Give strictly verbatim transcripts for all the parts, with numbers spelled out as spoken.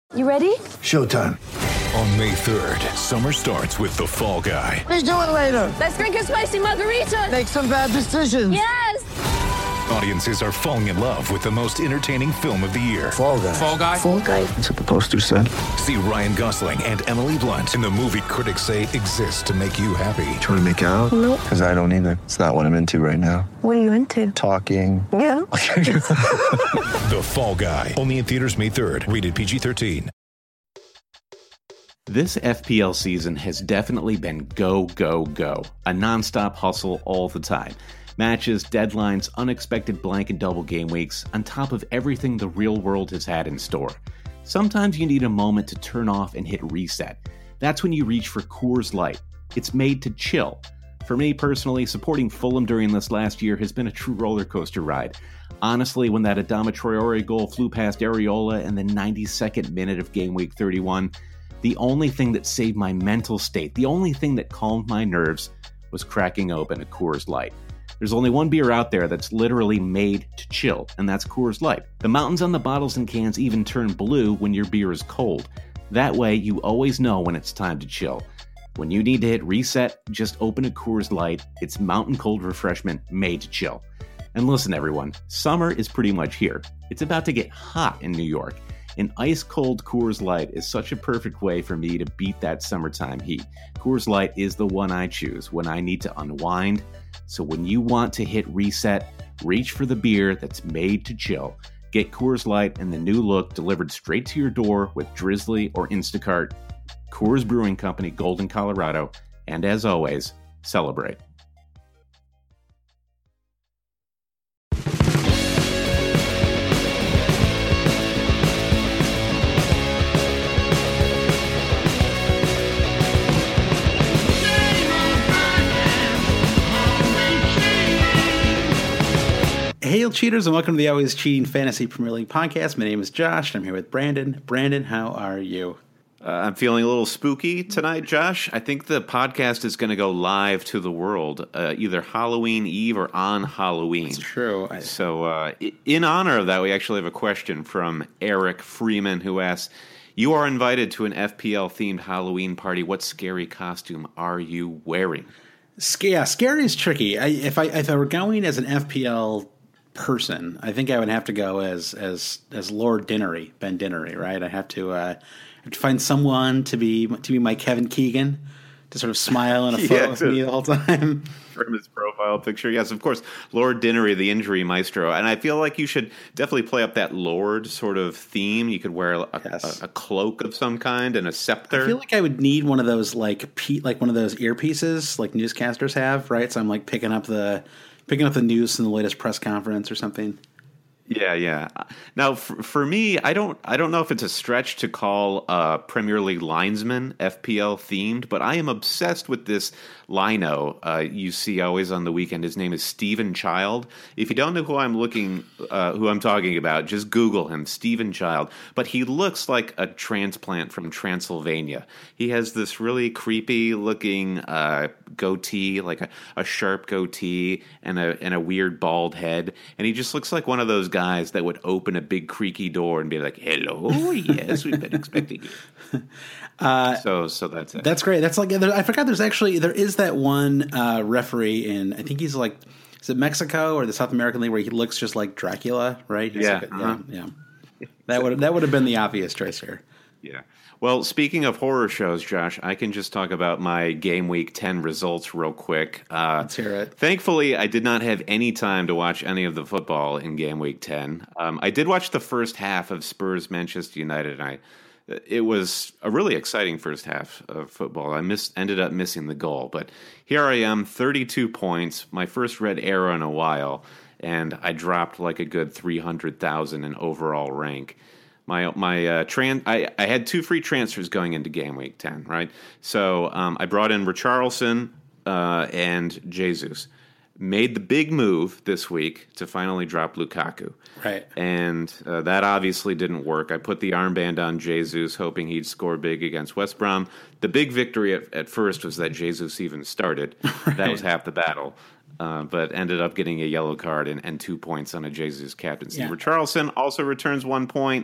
You ready? Showtime. On May third, summer starts with The Fall Guy. Let's do it later. Let's drink a spicy margarita. Make some bad decisions. Yes! Audiences are falling in love with the most entertaining film of the year. Fall Guy. Fall Guy? Fall guy. That's what the poster said. See Ryan Gosling and Emily Blunt in the movie critics say exists to make you happy. Trying to make it out? Nope. Because I don't either. It's not what I'm into right now. What are you into? Talking. Yeah. The Fall Guy. Only in theaters May third. Rated P G thirteen. This F P L season has definitely been go, go, go. A nonstop hustle all the time. Matches, deadlines, unexpected blank and double game weeks, on top of everything the real world has had in store. Sometimes you need a moment to turn off and hit reset. That's when you reach for Coors Light. It's made to chill. For me personally, supporting Fulham during this last year has been a true roller coaster ride. Honestly, when that Adama Traore goal flew past Areola in the ninety-second minute of game week thirty-one, the only thing that saved my mental state, the only thing that calmed my nerves, was cracking open a Coors Light. There's only one beer out there that's literally made to chill, and that's Coors Light. The mountains on the bottles and cans even turn blue when your beer is cold. That way, you always know when it's time to chill. When you need to hit reset, just open a Coors Light. It's mountain cold refreshment made to chill. And listen, everyone, summer is pretty much here. It's about to get hot in New York. An ice-cold Coors Light is such a perfect way for me to beat that summertime heat. Coors Light is the one I choose when I need to unwind. So when you want to hit reset, reach for the beer that's made to chill. Get Coors Light and the new look delivered straight to your door with Drizzly or Instacart. Coors Brewing Company, Golden, Colorado. And as always, celebrate. Hail cheaters, and welcome to the Always Cheating Fantasy Premier League podcast. My name is Josh, and I'm here with Brandon. Brandon, how are you? Uh, I'm feeling a little spooky tonight, Josh. I think the podcast is going to go live to the world, uh, either Halloween Eve or on Halloween. It's true. I... So uh, in honor of that, we actually have a question from Eric Freeman, who asks, you are invited to an F P L-themed Halloween party. What scary costume are you wearing? Yeah, scary is tricky. I, if, I, if I were going as an F P L person, I think I would have to go as as as Lord Dinnery, Ben Dinnery, right? I have to uh, have to find someone to be to be my Kevin Keegan, to sort of smile in a photo yeah, with me the whole time. From his profile picture, yes, of course, Lord Dinnery, the injury maestro, and I feel like you should definitely play up that Lord sort of theme. You could wear a, yes. a, a cloak of some kind and a scepter. I feel like I would need one of those like pe- like one of those earpieces like newscasters have, right? So I'm like picking up the. Picking up the news in the latest press conference or something. Yeah, yeah. Now, for, for me, I don't, I don't know if it's a stretch to call uh, Premier League linesman F P L themed, but I am obsessed with this lino uh, you see always on the weekend. His name is Stephen Child. If you don't know who I'm looking, uh, who I'm talking about, just Google him, Stephen Child. But he looks like a transplant from Transylvania. He has this really creepy looking uh, goatee, like a, a sharp goatee, and a and a weird bald head, and he just looks like one of those guys. Guys that would open a big creaky door and be like, "Hello, yes, we've been expecting you." Uh, so, so that's it. That's great. That's like I forgot. There's actually there is that one uh, referee in I think he's like is it Mexico or the South American League where he looks just like Dracula, right? He's yeah, like a, uh-huh. yeah, yeah. That would that would have been the obvious choice here. Yeah. Well, speaking of horror shows, Josh, I can just talk about my Game Week ten results real quick. Uh, Let's hear it. Thankfully, I did not have any time to watch any of the football in Game Week ten. Um, I did watch the first half of Spurs Manchester United, and I, it was a really exciting first half of football. I missed, ended up missing the goal, but here I am, thirty-two points, my first red arrow in a while, and I dropped like a good three hundred thousand in overall rank. My my uh, tran I, I had two free transfers going into Game Week ten, right? So um, I brought in Richarlison uh, and Jesus. Made the big move this week to finally drop Lukaku. Right. And uh, that obviously didn't work. I put the armband on Jesus, hoping he'd score big against West Brom. The big victory at, at first was that Jesus even started. Right. That was half the battle. Uh, but ended up getting a yellow card and, and two points on a Jesus captaincy. Yeah. Richarlison also returns one point.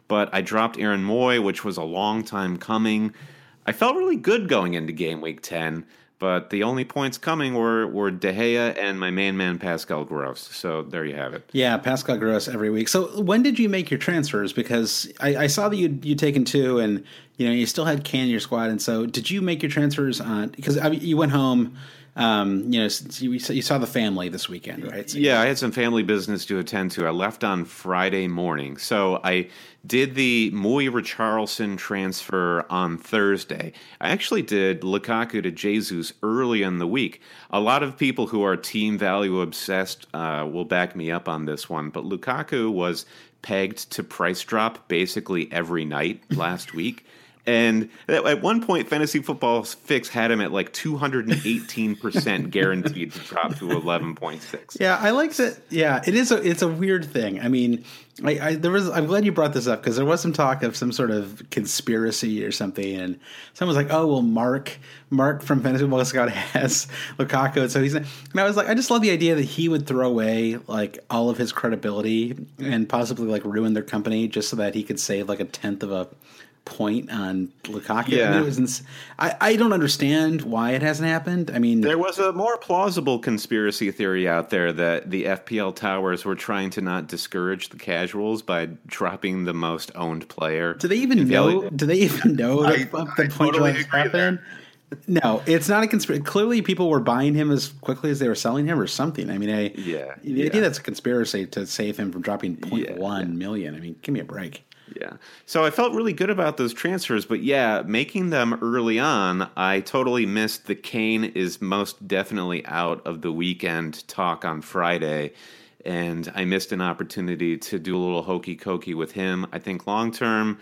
but I dropped Aaron Moy, which was a long time coming. I felt really good going into game week ten, but the only points coming were, were De Gea and my main man Pascal Gross. So there you have it. Yeah, Pascal Gross every week. So when did you make your transfers? Because I, I saw that you'd, you'd taken two, and you know you still had Kane in your squad. And so did you make your transfers on? Because I mean, you went home. Um, you know, you, you saw the family this weekend, right? So yeah, I had some family business to attend to. I left on Friday morning. So I did the Moy Richarlison transfer on Thursday. I actually did Lukaku to Jesus early in the week. A lot of people who are team value obsessed uh, will back me up on this one, but Lukaku was pegged to price drop basically every night last week. And at one point, Fantasy Football Fix had him at like two hundred eighteen percent guaranteed to drop to eleven point six. Yeah, I like that. Yeah, it is. A, it's a weird thing. I mean, I, I there was. I'm glad you brought this up because there was some talk of some sort of conspiracy or something, and someone was like, "Oh, well, Mark, Mark from Fantasy Football Scout has Lukaku, and so he's." And I was like, I just love the idea that he would throw away like all of his credibility and possibly like ruin their company just so that he could save like a tenth of a point on Lukaku. Yeah. I, mean, it was ins- I, I don't understand why it hasn't happened. I mean, there was a more plausible conspiracy theory out there that the F P L towers were trying to not discourage the casuals by dropping the most owned player. Do they even know? Do they even know that I, the I point totally was agree happened? No, it's not a conspiracy. Clearly, people were buying him as quickly as they were selling him, or something. I mean, I, yeah, the yeah. idea that's a conspiracy to save him from dropping point Yeah, one yeah. million. I mean, give me a break. Yeah. So I felt really good about those transfers, but yeah, making them early on, I totally missed the Kane is most definitely out of the weekend talk on Friday, and I missed an opportunity to do a little hokey cokey with him. I think long term,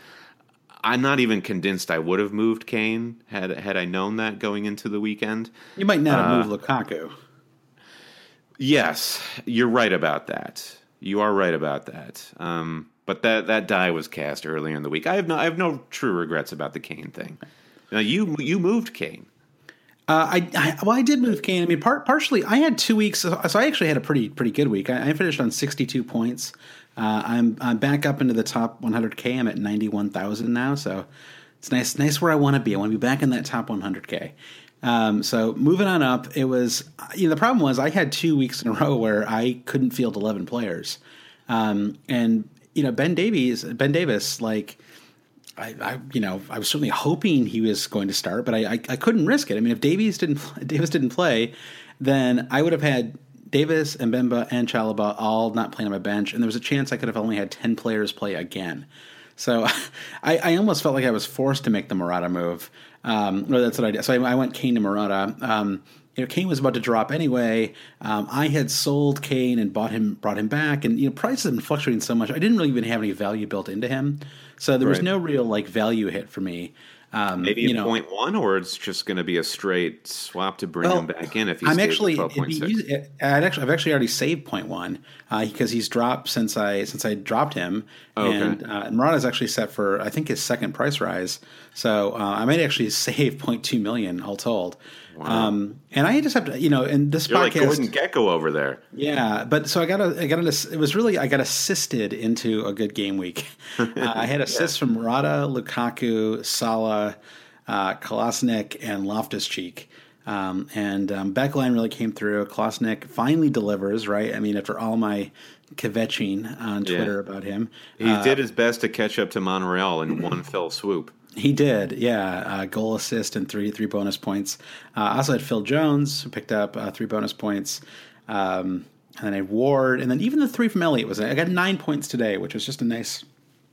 I'm not even convinced I would have moved Kane had had I known that going into the weekend. You might not have Uh, moved Lukaku. Yes, you're right about that. You are right about that. Um, but that, that die was cast earlier in the week. I have no I have no true regrets about the Kane thing. Now you you moved Kane. Uh, I, I well, I did move Kane. I mean, part, partially, I had two weeks, so I actually had a pretty pretty good week. I, I finished on sixty-two points. Uh, I'm I'm back up into the top one hundred K. I'm at ninety-one thousand now, so it's nice nice where I want to be. I want to be back in that top one hundred K. Um, so moving on up, it was you know the problem was I had two weeks in a row where I couldn't field eleven players, um, and you know Ben Davies Ben Davis like. I, I, you know, I was certainly hoping he was going to start, but I, I, I couldn't risk it. I mean, if Davies didn't, Davis didn't play, then I would have had Davis and Mbemba and Chalobah all not playing on my bench, and there was a chance I could have only had ten players play again. So I, I almost felt like I was forced to make the Morata move. Um, or that's what I did. So I, I went Kane to Morata. Um, you know, Kane was about to drop anyway. Um, I had sold Kane and bought him, brought him back, and you know, prices have been fluctuating so much. I didn't really even have any value built into him, so there was Right. no real like value hit for me. Um, Maybe you at know, point one, or it's just going to be a straight swap to bring well, him back in if he's I'm actually, twelve it'd point be six. easy, I'd actually, I've actually already saved point one uh, because he's dropped since I since I dropped him, Okay. and uh, Morata's actually set for I think his second price rise, so uh, I might actually save point two million all told. Wow. Um, and I just have to, you know, in this You're like podcast, Gordon Gecko over there. yeah, but so I got a, I got an, it was really I got assisted into a good game week. Uh, I had assists from Morata, Lukaku, Salah, uh, Kolasinac, and Loftus-Cheek. Um, and um, backline really came through. Kolasinac finally delivers, right? I mean, after all my kvetching on Yeah. Twitter about him, He did his best to catch up to Monreal in one fell swoop. he did, yeah. Uh, goal, assist, and three three bonus points. Uh, I also had Phil Jones, who picked up uh, three bonus points. Um, and then I had Ward, and then even the three from Elliott was. I got nine points today, which was just a nice,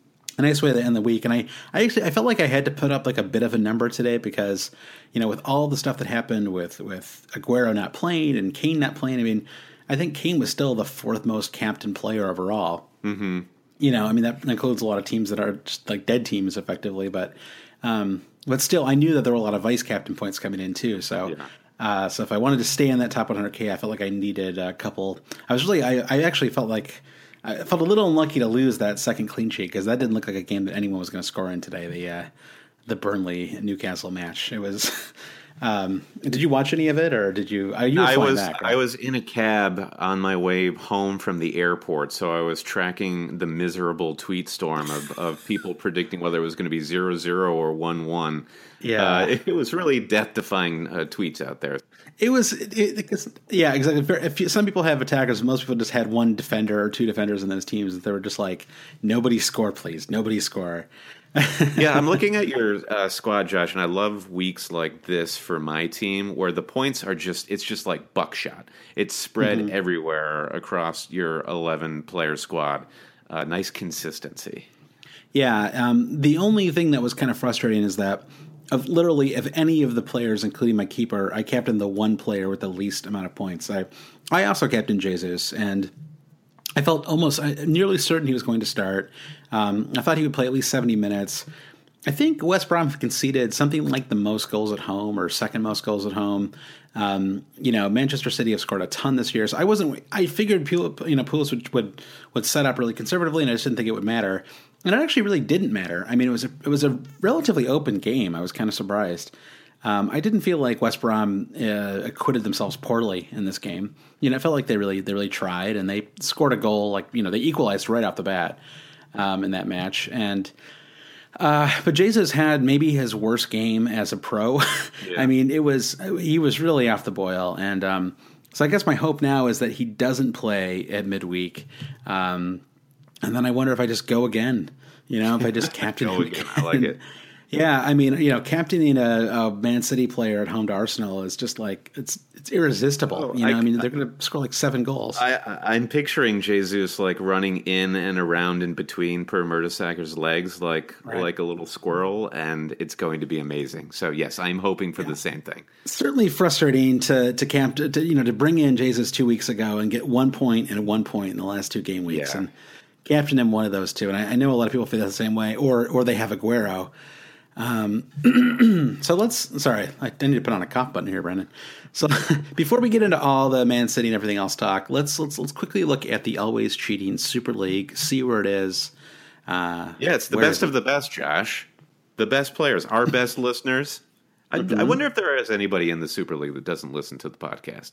a nice way to end the week. And I, I actually, I felt like I had to put up like a bit of a number today because, you know, with all the stuff that happened with with Aguero not playing and Kane not playing. I mean, I think Kane was still the fourth most captain player overall. Mm-hmm. You know, I mean, that includes a lot of teams that are just like dead teams effectively, but um, but still, I knew that there were a lot of vice captain points coming in too. So, Yeah. uh, so if I wanted to stay in that top one hundred K, I felt like I needed a couple. I was really, I, I actually felt like I felt a little unlucky to lose that second clean sheet because that didn't look like a game that anyone was going to score in today. The uh, the Burnley Newcastle match. It was. Um, did you watch any of it, or did you? Uh, you were I flying was back, right? I was in a cab on my way home from the airport, so I was tracking the miserable tweet storm of, of people predicting whether it was going to be zero zero or one one. Yeah. uh, it, it was really death-defying uh, tweets out there. It was, it, it, it's, yeah, exactly. If you, some people have attackers, most people just had one defender or two defenders in those teams, and they were just like, "Nobody score, please, nobody score." Yeah, I'm looking at your uh, squad, Josh, and I love weeks like this for my team where the points are just, it's just like buckshot. It's spread mm-hmm. everywhere across your eleven-player squad. Uh, nice consistency. Yeah, um, the only thing that was kind of frustrating is that of literally, if any of the players, including my keeper, I captained the one player with the least amount of points. I, I also captained Jesus, and I felt almost I, nearly certain he was going to start. Um, I thought he would play at least seventy minutes. I think West Brom conceded something like the most goals at home or second most goals at home. Um, you know, Manchester City have scored a ton this year, so I wasn't. I figured Pul- you know Pulis would, would would set up really conservatively, and I just didn't think it would matter. And it actually really didn't matter. I mean, it was a, it was a relatively open game. I was kind of surprised. Um, I didn't feel like West Brom uh, acquitted themselves poorly in this game. You know, it felt like they really they really tried, and they scored a goal. Like, you know, they equalized right off the bat um, in that match. And uh, but Jesus had maybe his worst game as a pro. Yeah. I mean, it was he was really off the boil. And um, so I guess my hope now is that he doesn't play at midweek. Um, And then I wonder if I just go again, you know, if I just captain him again. I like it. Yeah, I mean, you know, captaining a, a Man City player at home to Arsenal is just like, it's it's irresistible. Oh, you know, I, I mean, they're going to score like seven goals. I, I'm picturing Jesus like running in and around in between Per Mertesacker's legs like right. like a little squirrel, and it's going to be amazing. So, yes, I'm hoping for yeah. the same thing. Certainly frustrating to to camp, to, to, you know, to bring in Jesus two weeks ago and get one point and one point in the last two game weeks. Yeah. And captain him one of those two, and I, I know a lot of people feel the same way, or or they have Aguero. Um, so let's. Sorry, I need to put on a cough button here, Brendan. So before we get into all the Man City and everything else talk, let's let's let's quickly look at the always cheating Super League, see where it is. Uh, yeah, it's the best of the best, Josh. The best players, our best listeners. I, mm-hmm. I wonder if there is anybody in the Super League that doesn't listen to the podcast.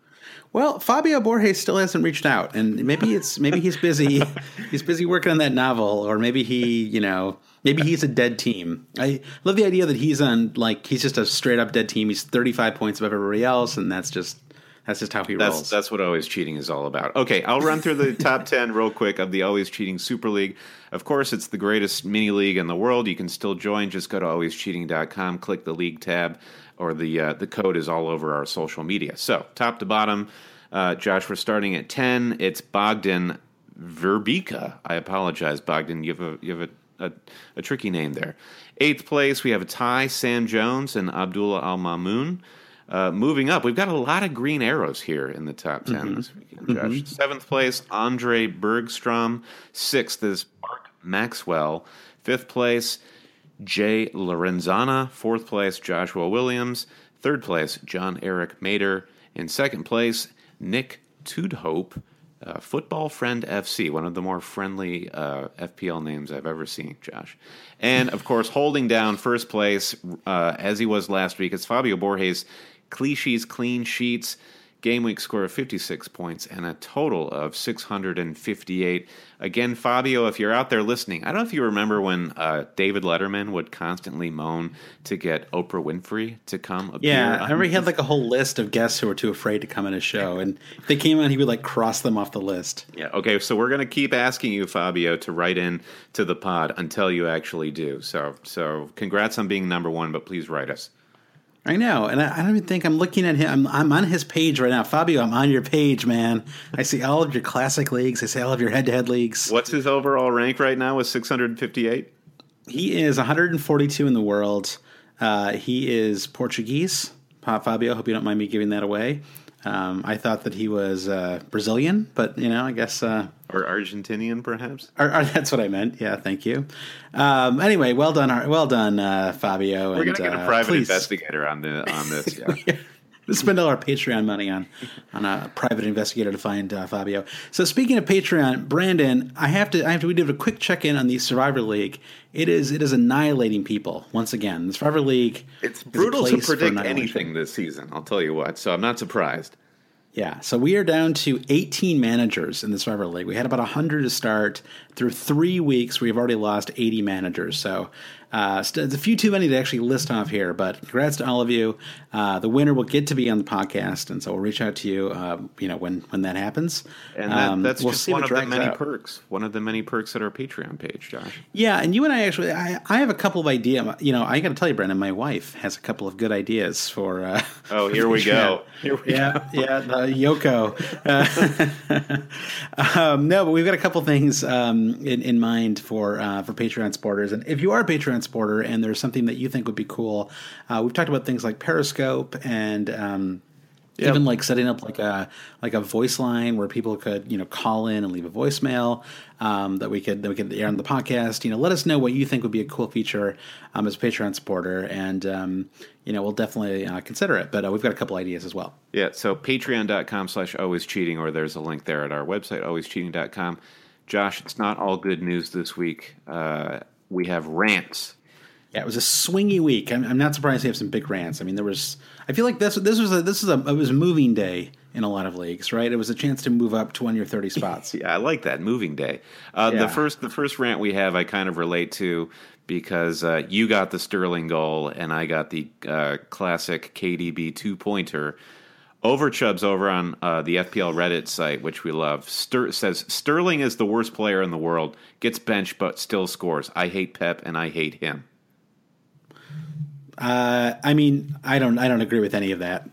Well, Fabio Borges still hasn't reached out, and maybe it's maybe he's busy. He's busy working on that novel, or maybe he, you know, maybe he's a dead team. I love the idea that he's on like he's just a straight up dead team. He's thirty-five points above everybody else, and that's just that's just how he that's, rolls. That's what Always Cheating is all about. Okay, I'll run through the top ten real quick of the Always Cheating Super League. Of course, it's the greatest mini league in the world. You can still join. Just go to always cheating dot com, click the league tab, or the uh, the code is all over our social media. So top to bottom. Uh, Josh, we're starting at ten. It's Bogdan Verbeeka. I apologize, Bogdan. You have a you have a, a, a tricky name there. Eighth place, we have a tie, Sam Jones and Abdullah Al Mamoun. Uh, moving up, we've got a lot of green arrows here in the top ten mm-hmm. this weekend, Josh. Mm-hmm. Seventh place, Andre Bergstrom. Sixth is Mark Maxwell. Fifth place, Jay Lorenzana. Fourth place, Joshua Williams. Third place, John Eric Mader. In second place, Nick Tudhope, uh, Football Friend F C, one of the more friendly uh, F P L names I've ever seen, Josh. And, of course, holding down first place, uh, as he was last week, it's Fabio Borges, Clichy's Clean Sheets, game week score of fifty-six points, and a total of six hundred fifty-eight. Again, Fabio, if you're out there listening, I don't know if you remember when uh, David Letterman would constantly moan to get Oprah Winfrey to come appear. Yeah, I remember he had like a whole list of guests who were too afraid to come on his show, and if they came on, he would like cross them off the list. Yeah, okay, so we're going to keep asking you, Fabio, to write in to the pod until you actually do. So, so congrats on being number one, but please write us. I know, and I, I don't even think I'm looking at him. I'm, I'm on his page right now. Fabio, I'm on your page, man. I see all of your classic leagues. I see all of your head-to-head leagues. What's his overall rank right now with six hundred fifty-eight? He is one hundred forty-two in the world. Uh, he is Portuguese. Fabio, I hope you don't mind me giving that away. Um, I thought that he was uh, Brazilian, but, you know, I guess... Uh, or Argentinian, perhaps? Or, or that's what I meant. Yeah, thank you. Um, anyway, well done, well done, uh, Fabio. We're going to get a private uh, investigator on the on this. Yeah. spend all our Patreon money on on a private investigator to find uh, Fabio. So speaking of Patreon, Brandon, I have to I have to we do a quick check in on the Survivor League. It is it is annihilating people once again. The Survivor League. It's brutal to predict anything this season. I'll tell you what. So I'm not surprised. Yeah, so we are down to eighteen managers in the Survivor League. We had about one hundred to start. Through three weeks, we have already lost eighty managers. So uh, it's a few too many to actually list off here, but congrats to all of you. Uh, the winner will get to be on the podcast, and so we'll reach out to you, uh, you know, when, when that happens. And that, um, that's we'll just one of the many out. perks. One of the many perks at our Patreon page, Josh. Yeah, and you and I actually, I, I have a couple of ideas. You know, I got to tell you, Brandon, my wife has a couple of good ideas for. Uh, oh, here we go. Here we yeah, go. yeah, the Yoko. Uh, um, no, but we've got a couple things um, in, in mind for uh, for Patreon supporters. And if you are a Patreon supporter and there's something that you think would be cool, uh, we've talked about things like Periscope and um, yep. even like setting up like a like a voice line where people could you know call in and leave a voicemail um, that we could that we could air on the podcast. You know, let us know what you think would be a cool feature um, as a Patreon supporter, and um, you know we'll definitely uh, consider it. But uh, we've got a couple ideas as well. Yeah, so patreon.com slash always cheating, or there's a link there at our website, always cheating dot com. Josh, it's not all good news this week. Uh, we have rants. Yeah, it was a swingy week. I'm, I'm not surprised they have some big rants. I mean, there was. I feel like this this was a this is a it was a moving day in a lot of leagues, right? It was a chance to move up twenty or thirty spots. Yeah, I like that moving day. Uh, yeah. The first the first rant we have, I kind of relate to because uh, you got the Sterling goal and I got the uh, classic K D B two pointer. Overchubs over on uh, the F P L Reddit site, which we love, Ster- says Sterling is the worst player in the world, gets benched but still scores. I hate Pep and I hate him. Uh, I mean, I don't, I don't agree with any of that.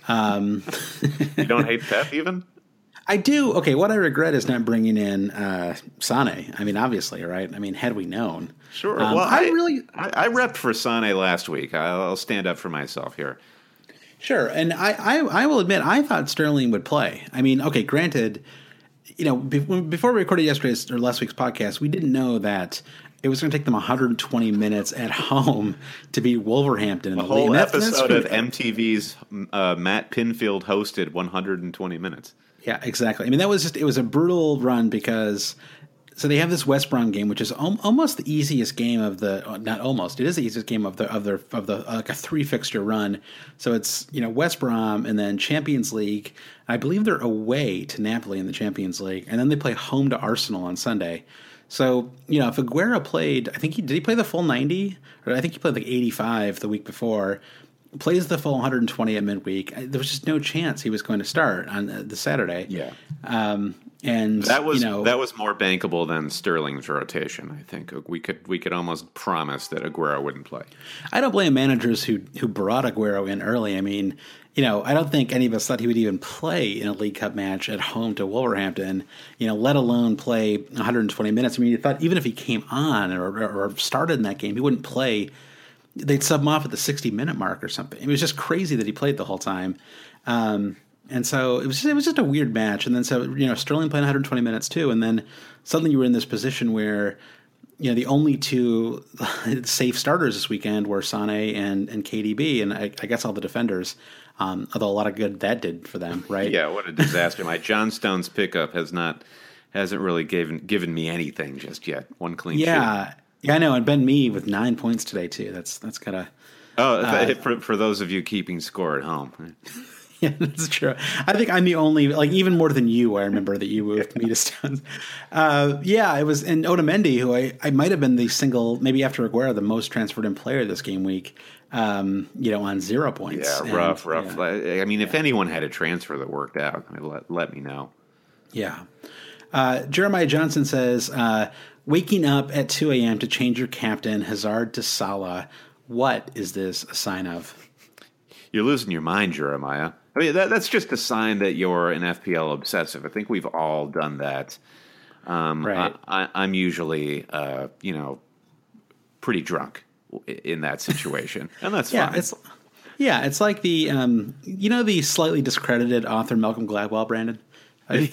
Um, you don't hate Pep even? I do. Okay, what I regret is not bringing in uh, Sane. I mean, obviously, right? I mean, had we known, sure. Um, well, I, I really, I, I repped for Sane last week. I'll, I'll stand up for myself here. Sure, and I, I, I will admit, I thought Sterling would play. I mean, okay, granted, you know, before we recorded yesterday's or last week's podcast, we didn't know that it was going to take them one hundred twenty minutes at home to beat Wolverhampton in the the whole league. episode of M T V's uh, Matt Pinfield hosted one hundred twenty minutes. Yeah, exactly. I mean, that was just, it was a brutal run because, so they have this West Brom game, which is al- almost the easiest game of the, not almost, it is the easiest game of the, of their, of the, like a three fixture run. So it's, you know, West Brom and then Champions League. I believe they're away to Napoli in the Champions League. And then they play home to Arsenal on Sunday. So, you know, if Aguero played, I think he, did he play the full ninety? Or I think he played like eighty-five the week before. Plays the full one hundred twenty at midweek. There was just no chance he was going to start on the Saturday. Yeah, um, and that was you know, that was more bankable than Sterling's rotation. I think we could we could almost promise that Aguero wouldn't play. I don't blame managers who who brought Aguero in early. I mean, you know, I don't think any of us thought he would even play in a League Cup match at home to Wolverhampton. You know, let alone play one hundred twenty minutes. I mean, you thought even if he came on or, or started in that game, he wouldn't play. They'd sub him off at the sixty-minute mark or something. It was just crazy that he played the whole time. Um, and so it was just, it was just a weird match. And then so, you know, Sterling played one hundred twenty minutes too. And then suddenly you were in this position where, you know, the only two safe starters this weekend were Sane and, and K D B. And I, I guess all the defenders, um, although a lot of good that did for them, right? Yeah, what a disaster. My John Stones pickup has not, hasn't really given, given me anything just yet. One clean sheet. Yeah. Yeah, I know, and Ben Mee with nine points today too. That's that's gotta. Oh, uh, for for those of you keeping score at home. Yeah, that's true. I think I'm the only, like even more than you. I remember that you moved me to Stones. Uh, yeah, it was, and Otamendi, who I, I might have been the single, maybe after Aguero, the most transferred in player this game week. Um, you know, on zero points. Yeah, and, rough, rough. Yeah. I mean, if yeah. anyone had a transfer that worked out, let let me know. Yeah. Uh, Jeremiah Johnson says, uh, waking up at two a.m. to change your captain, Hazard to Salah. What is this a sign of? You're losing your mind, Jeremiah. I mean, that, that's just a sign that you're an F P L obsessive. I think we've all done that. Um, right. I, I, I'm usually, uh, you know, pretty drunk in that situation, and that's yeah, fine. It's, yeah, it's like the, um, you know, the slightly discredited author Malcolm Gladwell, Brandon? I'm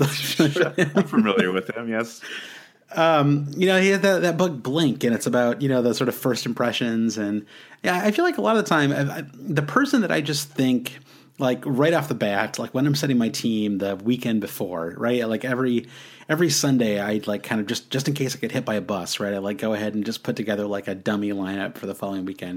familiar with him, yes. Um, you know, he had that, that book Blink, and it's about, you know, the sort of first impressions. And yeah, I feel like a lot of the time, I, I, the person that I just think like right off the bat, like when I'm setting my team the weekend before, right? Like every every Sunday, I'd like kind of just just in case I get hit by a bus, right? I like go ahead and just put together like a dummy lineup for the following weekend.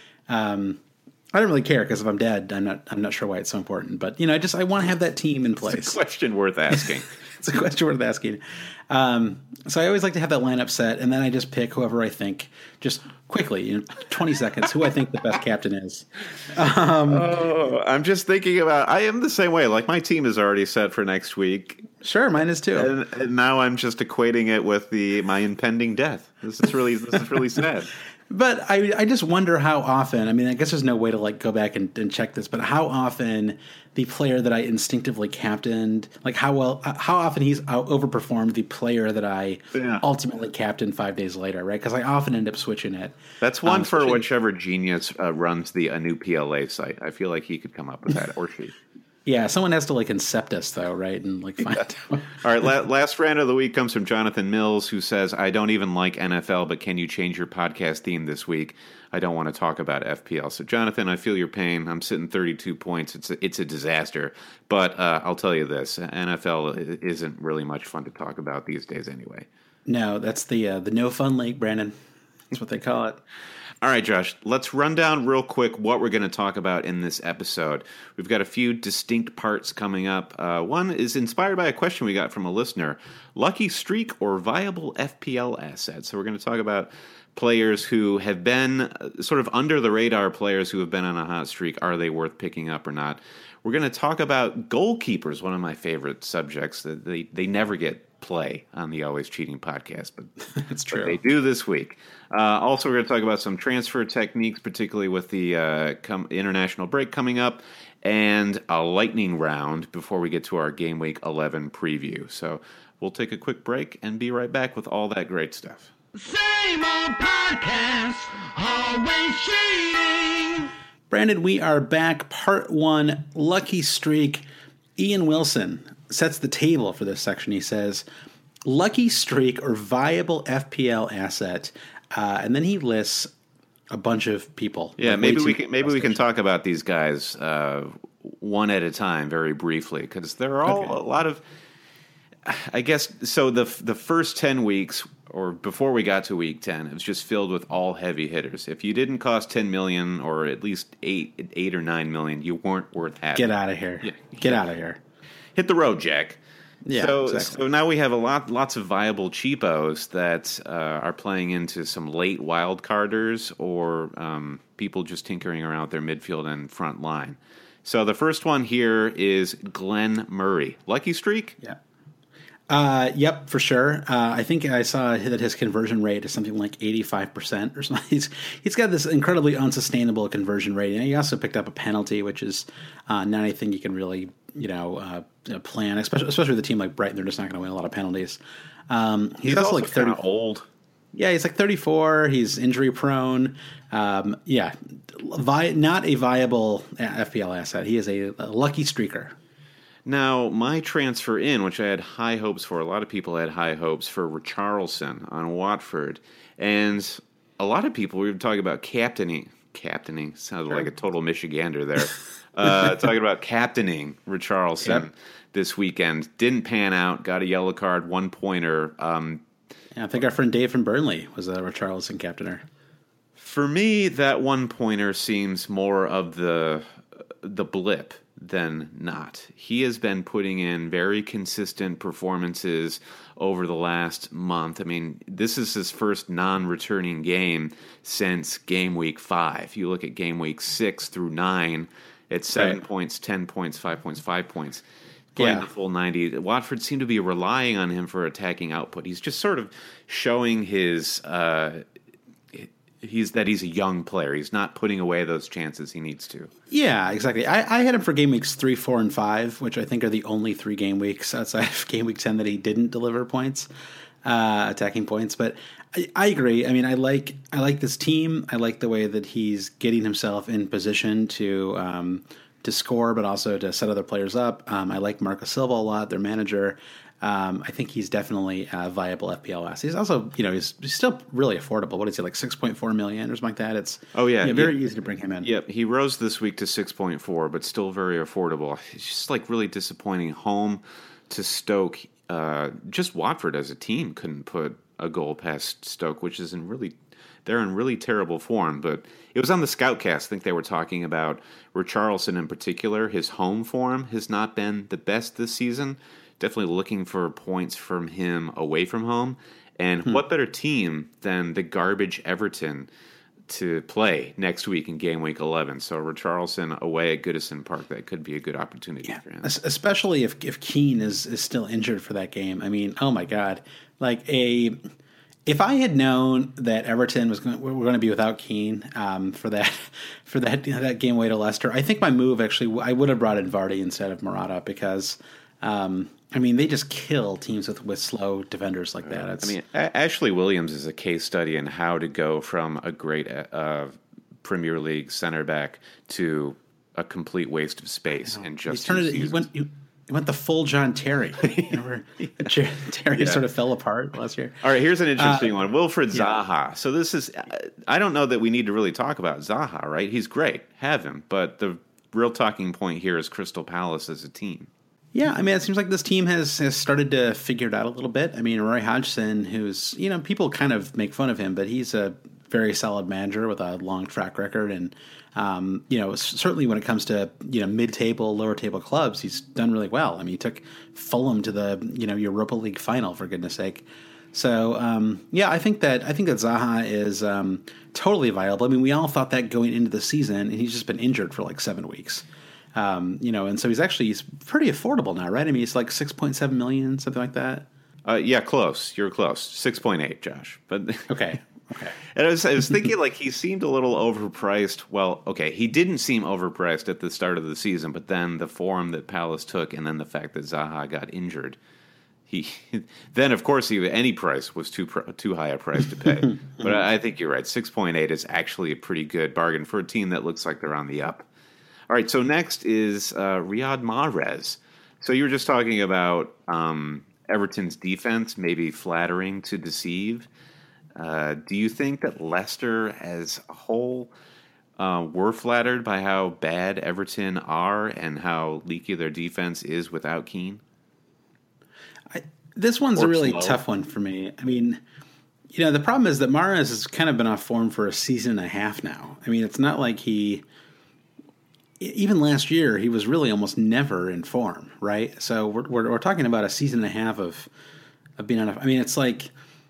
Um, I don't really care because if I'm dead, I'm not I'm not sure why it's so important. But you know, I just I want to have that team in place. It's a question worth asking. It's a question worth asking. Um, so I always like to have that lineup set, and then I just pick whoever I think, just quickly, you know, twenty seconds, who I think the best captain is. Um, oh, I'm just thinking about. I am the same way. Like my team is already set for next week. Sure, mine is too. And, and now I'm just equating it with the my impending death. This is really this is really sad. But I I just wonder how often. I mean, I guess there's no way to like go back and, and check this, but how often the player that I instinctively captained, like how well, how often he's out overperformed the player that I yeah. ultimately captained five days later, right? Because I often end up switching it. That's one um, for switching. whichever genius uh, runs the a new P L A site. I feel like he could come up with that, or she. Yeah, someone has to like incept us though, right? And like find out. All right, la- last rant of the week comes from Jonathan Mills, who says, "I don't even like N F L, but can you change your podcast theme this week? I don't want to talk about F P L." So, Jonathan, I feel your pain. I'm sitting thirty-two points. It's a, it's a disaster. But uh, I'll tell you this: N F L isn't really much fun to talk about these days, anyway. No, that's the uh, the no fun league, Brandon. That's what they call it. All right, Josh, let's run down real quick what we're going to talk about in this episode. We've got a few distinct parts coming up. Uh, one is inspired by a question we got from a listener. Lucky streak or viable F P L asset? So we're going to talk about players who have been uh, sort of under the radar players who have been on a hot streak. Are they worth picking up or not? We're going to talk about goalkeepers, one of my favorite subjects. They, they never get play on the Always Cheating podcast, but it's true. But they do this week. Uh, also, we're going to talk about some transfer techniques, particularly with the uh, com- international break coming up, and a lightning round before we get to our Game Week eleven preview. So we'll take a quick break and be right back with all that great stuff. Same old podcast, always cheating. Brandon, we are back. Part one, Lucky Streak. Ian Wilson sets the table for this section. He says, Lucky Streak or viable F P L asset. Uh, and then he lists a bunch of people. Yeah, like maybe we can maybe we can talk about these guys uh, one at a time, very briefly, because there are all okay. a lot of. I guess so. The the first ten weeks, or before we got to week ten, it was just filled with all heavy hitters. If you didn't cost ten million or at least eight eight or nine million, you weren't worth having. Get out of here! Yeah. Get out of here! Hit the road, Jack. Yeah, so, exactly. so now we have a lot, lots of viable cheapos that uh, are playing into some late wild carders or um, people just tinkering around with their midfield and front line. So the first one here is Glenn Murray. Lucky streak? Yeah. Uh, yep, for sure. Uh, I think I saw that his conversion rate is something like eighty-five percent or something. He's he's got this incredibly unsustainable conversion rate, and he also picked up a penalty, which is uh, not anything you can really you know uh, plan, especially especially with a team like Brighton. They're just not going to win a lot of penalties. Um, he's, he's also, also like thirty old. Yeah, he's like thirty-four. He's injury prone. Um, yeah, vi- not a viable F P L asset. He is a, a lucky streaker. Now, my transfer in, which I had high hopes for, a lot of people had high hopes for Richarlison on Watford. And a lot of people, we were talking about captaining. Captaining sounded sure. like a total Michigander there. uh, talking about captaining Richarlison yep. this weekend. Didn't pan out. Got a yellow card, one pointer. Um, yeah, I think our friend Dave from Burnley was a Richarlison captainer. For me, that one pointer seems more of the the blip than not. He has been putting in very consistent performances over the last month. I mean, this is his first non-returning game since game week five. You look at game week six through nine, it's seven right. points, ten points, five points, five points. Playing yeah. the full ninety. Watford seem to be relying on him for attacking output. He's just sort of showing his... Uh, He's that he's a young player. He's not putting away those chances he needs to. Yeah, exactly. I, I had him for game weeks three, four, and five, which I think are the only three game weeks outside of game week ten that he didn't deliver points, uh, attacking points. But I, I agree. I mean, I like I like this team. I like the way that he's getting himself in position to um, to score, but also to set other players up. Um, I like Marco Silva a lot, their manager. Um, I think he's definitely a viable F P L asset. He's also, you know, he's, he's still really affordable. What is he, like six point four million or something like that? It's oh yeah, you know, very yeah. easy to bring him in. Yep, he rose this week to six point four, but still very affordable. It's just like really disappointing. Home to Stoke, uh, just Watford as a team couldn't put a goal past Stoke, which is in really they're in really terrible form. But it was on the Scoutcast. I think they were talking about Richarlison in particular. His home form has not been the best this season. Definitely looking for points from him away from home. And hmm. what better team than the garbage Everton to play next week in game week eleven? So Richarlison away at Goodison Park, that could be a good opportunity yeah. for him. Especially if if Keane is, is still injured for that game. I mean, oh my God. Like a... If I had known that Everton was going, were going to be without Keane um, for that for that you know, that game away to Leicester, I think my move actually I would have brought in Vardy instead of Morata because um, I mean they just kill teams with, with slow defenders like that. It's, I mean a- Ashley Williams is a case study in how to go from a great uh, Premier League center back to a complete waste of space in just two it, seasons. He went, he, He went the full John Terry. Remember, Terry yeah. sort of fell apart last year. All right, here's an interesting uh, one. Wilfred yeah. Zaha. So this is, I don't know that we need to really talk about Zaha, right? He's great. Have him. But the real talking point here is Crystal Palace as a team. Yeah, I mean, it seems like this team has, has started to figure it out a little bit. I mean, Roy Hodgson, who's, you know, people kind of make fun of him, but he's a very solid manager with a long track record. And, um, you know, certainly when it comes to, you know, mid-table, lower-table clubs, he's done really well. I mean, he took Fulham to the, you know, Europa League final, for goodness sake. So, um, yeah, I think that I think that Zaha is um, totally viable. I mean, we all thought that going into the season, and he's just been injured for like seven weeks. Um, you know, and so he's actually he's pretty affordable now, right? I mean, he's like six point seven million, something like that. Uh, yeah, close. You're close. six point eight, Josh. But okay. Okay. And I was, I was thinking, like, he seemed a little overpriced. Well, okay, he didn't seem overpriced at the start of the season, but then the form that Palace took and then the fact that Zaha got injured, he then, of course, he, any price was too too high a price to pay. But I, I think you're right. six point eight is actually a pretty good bargain for a team that looks like they're on the up. All right, so next is uh, Riyad Mahrez. So you were just talking about um, Everton's defense maybe flattering to deceive. Uh, do you think that Leicester as a whole uh, were flattered by how bad Everton are and how leaky their defense is without Keane? I, this one's Or a really slow. tough one for me. I mean, you know, the problem is that Mahrez has kind of been off form for a season and a half now. I mean, it's not like he... Even last year, he was really almost never in form, right? So we're we're, we're talking about a season and a half of of being on. A, I mean, it's like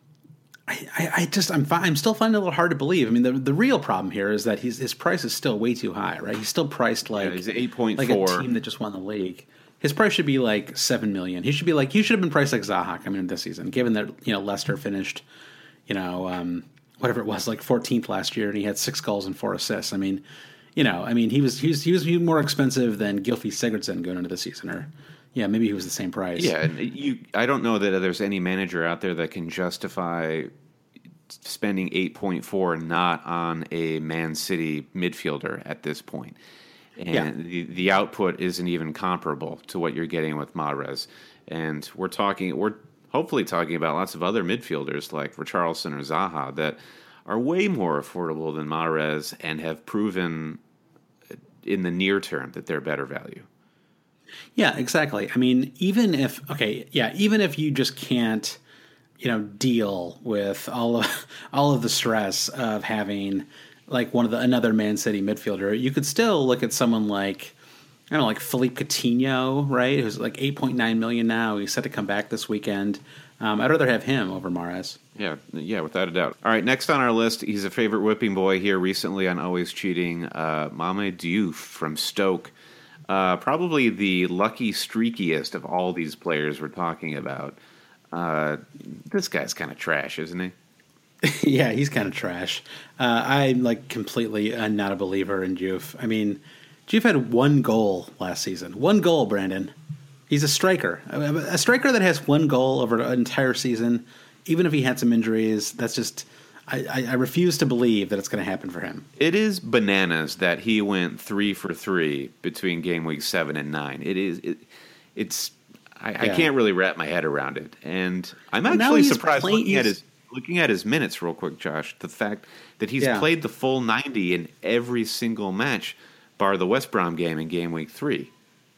I, I, I just I'm fi- I'm still finding it a little hard to believe. I mean, the the real problem here is that he's, his price is still way too high, right? He's still priced like Yeah, he's eight point like four. a team that just won the league. His price should be like seven million. He should be like he should have been priced like Zaha coming into this season, given that you know Leicester finished, you know, um, whatever it was, like fourteenth last year, and he had six goals and four assists. I mean. You know, I mean, he was he was he was more expensive than Gylfi Sigurdsson going into the season, or yeah, maybe he was the same price. Yeah, and you. I don't know that there's any manager out there that can justify spending eight point four not on a Man City midfielder at this point, and Yeah. the the output isn't even comparable to what you're getting with Mahrez. And we're talking, we're hopefully talking about lots of other midfielders like Richarlison or Zaha that are way more affordable than Mahrez and have proven in the near term that they're better value. Yeah, exactly. I mean, even if okay, yeah, even if you just can't, you know, deal with all of all of the stress of having like one of the another Man City midfielder, you could still look at someone like I don't know, like Philippe Coutinho, right? Who's like eight point nine million now. He's set to come back this weekend. Um, I'd rather have him over Mahrez. Yeah, yeah, without a doubt. All right, next on our list, he's a favorite whipping boy here recently on Always Cheating, uh, Mame Diouf from Stoke. Uh, probably the lucky streakiest of all these players we're talking about. Uh, this guy's kind of trash, isn't he? Yeah, he's kind of trash. Uh, I'm like completely uh, not a believer in Diouf. I mean, Diouf had one goal last season. One goal, Brandon. He's a striker. A striker that has one goal over an entire season, even if he had some injuries, that's just... I, I, I refuse to believe that it's going to happen for him. It is bananas that he went three for three between game week seven and nine. It is... It, it's... I, Yeah. I can't really wrap my head around it, and I'm Well, now actually he's surprised playing- looking at he's- his looking at his minutes real quick, Josh. The fact that he's Yeah. played the full ninety in every single match, bar the West Brom game in game week three.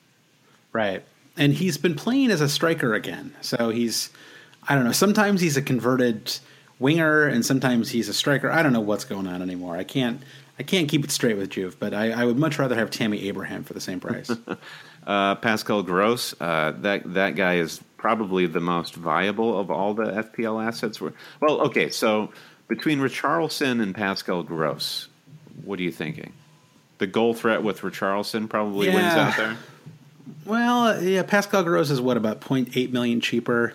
Right. And he's been playing as a striker again. So he's, I don't know, sometimes he's a converted winger and sometimes he's a striker. I don't know what's going on anymore. I can't I can't keep it straight with Juve, but I, I would much rather have Tammy Abraham for the same price. Uh, Pascal Gross, uh, that that guy is probably the most viable of all the F P L assets. Well, okay, so between Richarlison and Pascal Gross, what are you thinking? The goal threat with Richarlison probably wins Yeah. out there. Well, yeah, Pascal Gross is what, about zero point eight million cheaper.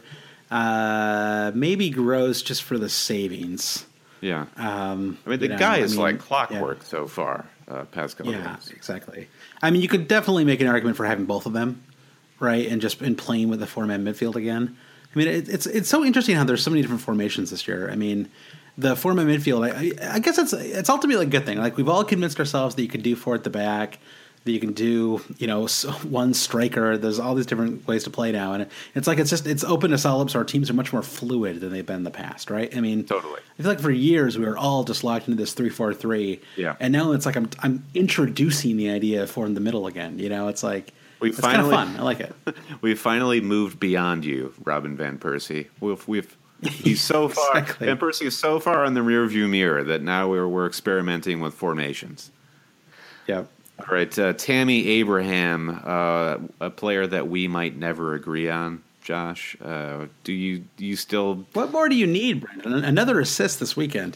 Uh, maybe Gross just for the savings. Yeah, Um, I mean the you know, guy I is mean, like clockwork yeah. so far. Uh, Pascal Yeah, Gross. exactly. I mean, you could definitely make an argument for having both of them, right? And just in playing with the four-man midfield again. I mean, it, it's it's so interesting how there's so many different formations this year. I mean, the four-man midfield, I, I, I guess it's it's ultimately a good thing. Like, we've all convinced ourselves that you can do four at the back, that you can do, you know, one striker. There's all these different ways to play now. And it's like it's just it's open us all up, so our teams are much more fluid than they've been in the past, right? I mean, Totally. I feel like for years we were all just locked into this three four three. Yeah. And now it's like I'm I'm introducing the idea of four in the middle again. You know, it's like We it's finally- kind of fun. I like it. We've finally moved beyond you, Robin Van Persie. We've, we've he's so far. Exactly. Van Persie is so far in the rearview mirror that now we're we're experimenting with formations. Yeah. All right, uh, Tammy Abraham, uh, a player that we might never agree on. Josh, uh, do you do you still? What more do you need, Brendan? Another assist this weekend.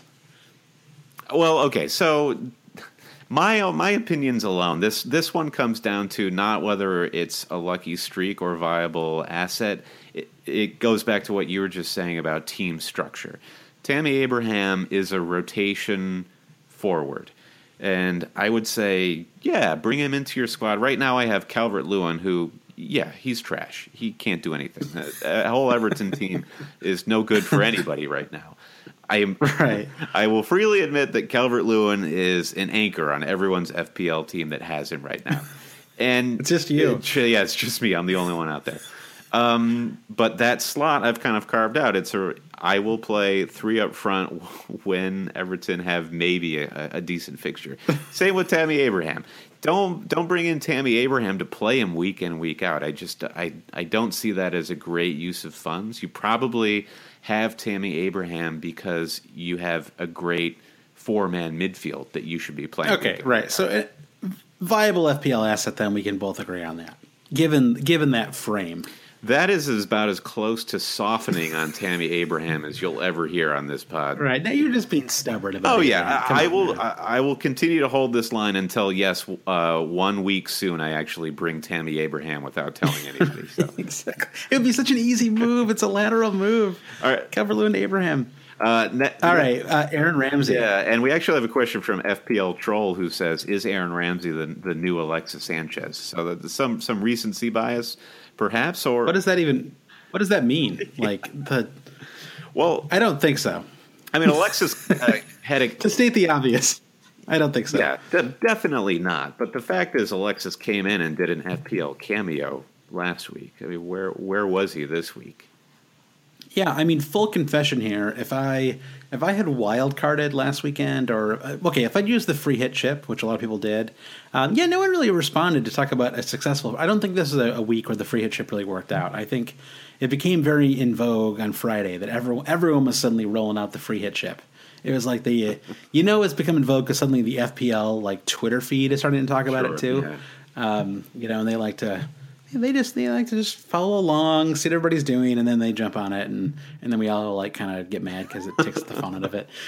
Well, okay, so my my opinions alone. This this one comes down to not whether it's a lucky streak or viable asset. It, it goes back to what you were just saying about team structure. Tammy Abraham is a rotation forward. And I would say, yeah, bring him into your squad. Right now I have Calvert-Lewin, who, yeah, he's trash. He can't do anything. A whole Everton team is no good for anybody right now. I am Right. I will freely admit that Calvert-Lewin is an anchor on everyone's F P L team that has him right now. And It's just you. It, yeah, it's just me. I'm the only one out there. Um, but that slot I've kind of carved out. It's a I will play three up front when Everton have maybe a, a decent fixture. Same with Tammy Abraham. Don't don't bring in Tammy Abraham to play him week in, week out. I just I I don't see that as a great use of funds. You probably have Tammy Abraham because you have a great four man midfield that you should be playing. Okay, week in, right. week So, out. uh, viable F P L asset. Then we can both agree on that. Given given that frame. That is about as close to softening on Tammy Abraham as you'll ever hear on this pod. Right now, you're just being stubborn about. Oh it. yeah, Come I, I on, will. man. I, I will continue to hold this line until yes, uh, one week soon I actually bring Tammy Abraham without telling anybody. So. Exactly. It would be such an easy move. It's a lateral move. All right. Calvert-Lewin to Abraham. Uh, ne- All right, uh, Aaron Ramsey. Yeah, and we actually have a question from F P L Troll who says, "Is Aaron Ramsey the the new Alexis Sanchez?" So that some some recency bias, perhaps, or What does that even? What does that mean? Like the? well, I don't think so. I mean, Alexis uh, had a To state the obvious, I don't think so. yeah, de- definitely not. But the fact is, Alexis came in and did an F P L cameo last week. I mean, where where was he this week? Yeah, I mean, full confession here. If I if I had wild carded last weekend, or uh, okay, if I'd used the free hit chip, which a lot of people did, um, yeah, no one really responded to talk about a successful. I don't think this is a, a week where the free hit chip really worked out. I think it became very in vogue on Friday that everyone everyone was suddenly rolling out the free hit chip. It was like the, uh, you know, it's become in vogue because suddenly the F P L like Twitter feed is starting to talk about Sure, it too. yeah. Um, you know, and they like to. They just they like to just follow along, see what everybody's doing, and then they jump on it, and, and then we all like kind of get mad because it takes the fun out of it.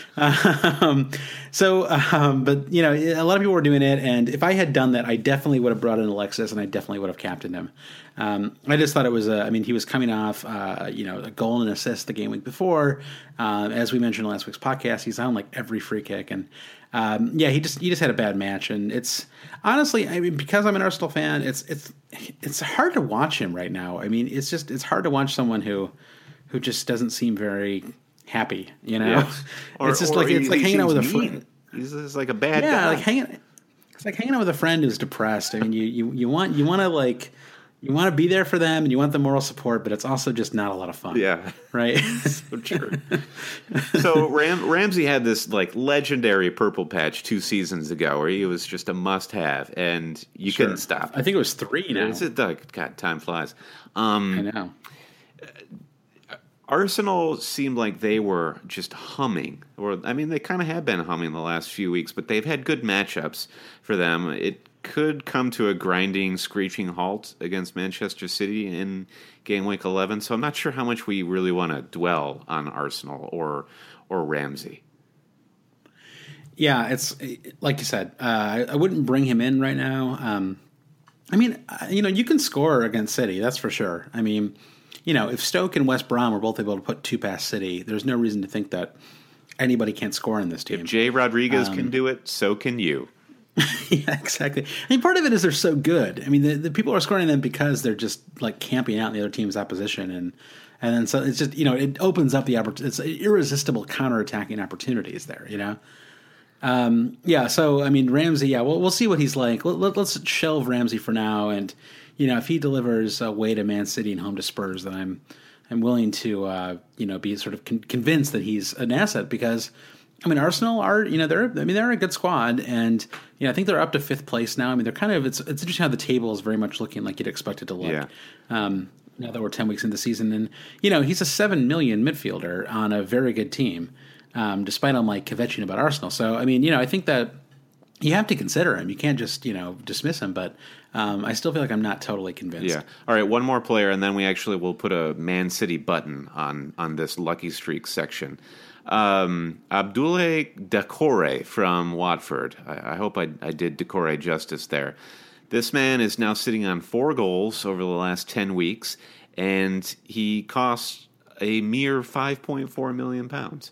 Um, so, um, but you know, a lot of people were doing it, and if I had done that, I definitely would have brought in Alexis, and I definitely would have captained him. Um, I just thought it was a. I mean, he was coming off, uh, you know, a goal and assist the game week before. Uh, as we mentioned in last week's podcast, he's on like every free kick, and um, yeah, he just he just had a bad match, and it's honestly, I mean, because I'm an Arsenal fan, it's it's it's hard to watch him right now. I mean, it's just it's hard to watch someone who who just doesn't seem very happy. You know, Yeah. Or- it's just or like it's he- like he hanging out with a seems friend. mean. He's just like a bad Yeah, guy. like hanging. It's like hanging out with a friend who's depressed. I mean, you you, you want you want to like you want to be there for them and you want the moral support, but it's also just not a lot of fun. Yeah. Right? So true. So Ram- Ramsey had this like legendary purple patch two seasons ago where he was just a must-have, and you Sure. couldn't stop. I think it was three now. Is it, Doug? God, time flies. Um, I know. Arsenal seemed like they were just humming. Or I mean, they kind of have been humming the last few weeks, but they've had good matchups for them. It could come to a grinding, screeching halt against Manchester City in game week eleven. So I'm not sure how much we really want to dwell on Arsenal or or Ramsey. Yeah, it's like you said. Uh, I, I wouldn't bring him in right now. Um, I mean, you know, you can score against City, that's for sure. I mean, you know, if Stoke and West Brom were both able to put two past City, there's no reason to think that anybody can't score in this team. If Jay Rodriguez um, can do it, so can you. Yeah, exactly. I mean, part of it is they're so good. I mean, the, the people are scoring them because they're just like camping out in the other team's opposition, and and then so it's just, you know, it opens up the oppor- it's irresistible counterattacking opportunities there. You know, um, yeah. So I mean, Ramsey, yeah, we'll we'll see what he's like. Let, let, let's shelve Ramsey for now, and you know, if he delivers away to Man City and home to Spurs, then I'm I'm willing to uh, you know be sort of con- convinced that he's an asset because. I mean, Arsenal are, you know, they're, I mean, they're a good squad, and, you know, I think they're up to fifth place now. I mean, they're kind of, it's it's interesting how the table is very much looking like you'd expect it to look. Yeah. Um, now that we're ten weeks into the season, and, you know, he's a seven million midfielder on a very good team, um, despite all my kvetching about Arsenal. So, I mean, you know, I think that you have to consider him. You can't just, you know, dismiss him, but um, I still feel like I'm not totally convinced. Yeah. All right, one more player, and then we actually will put a Man City button on on this lucky streak section. Um, Abdoulaye Doucouré from Watford. I, I hope I, I did Doucouré justice there. This man is now sitting on four goals over the last ten weeks, and he costs a mere five point four million pounds.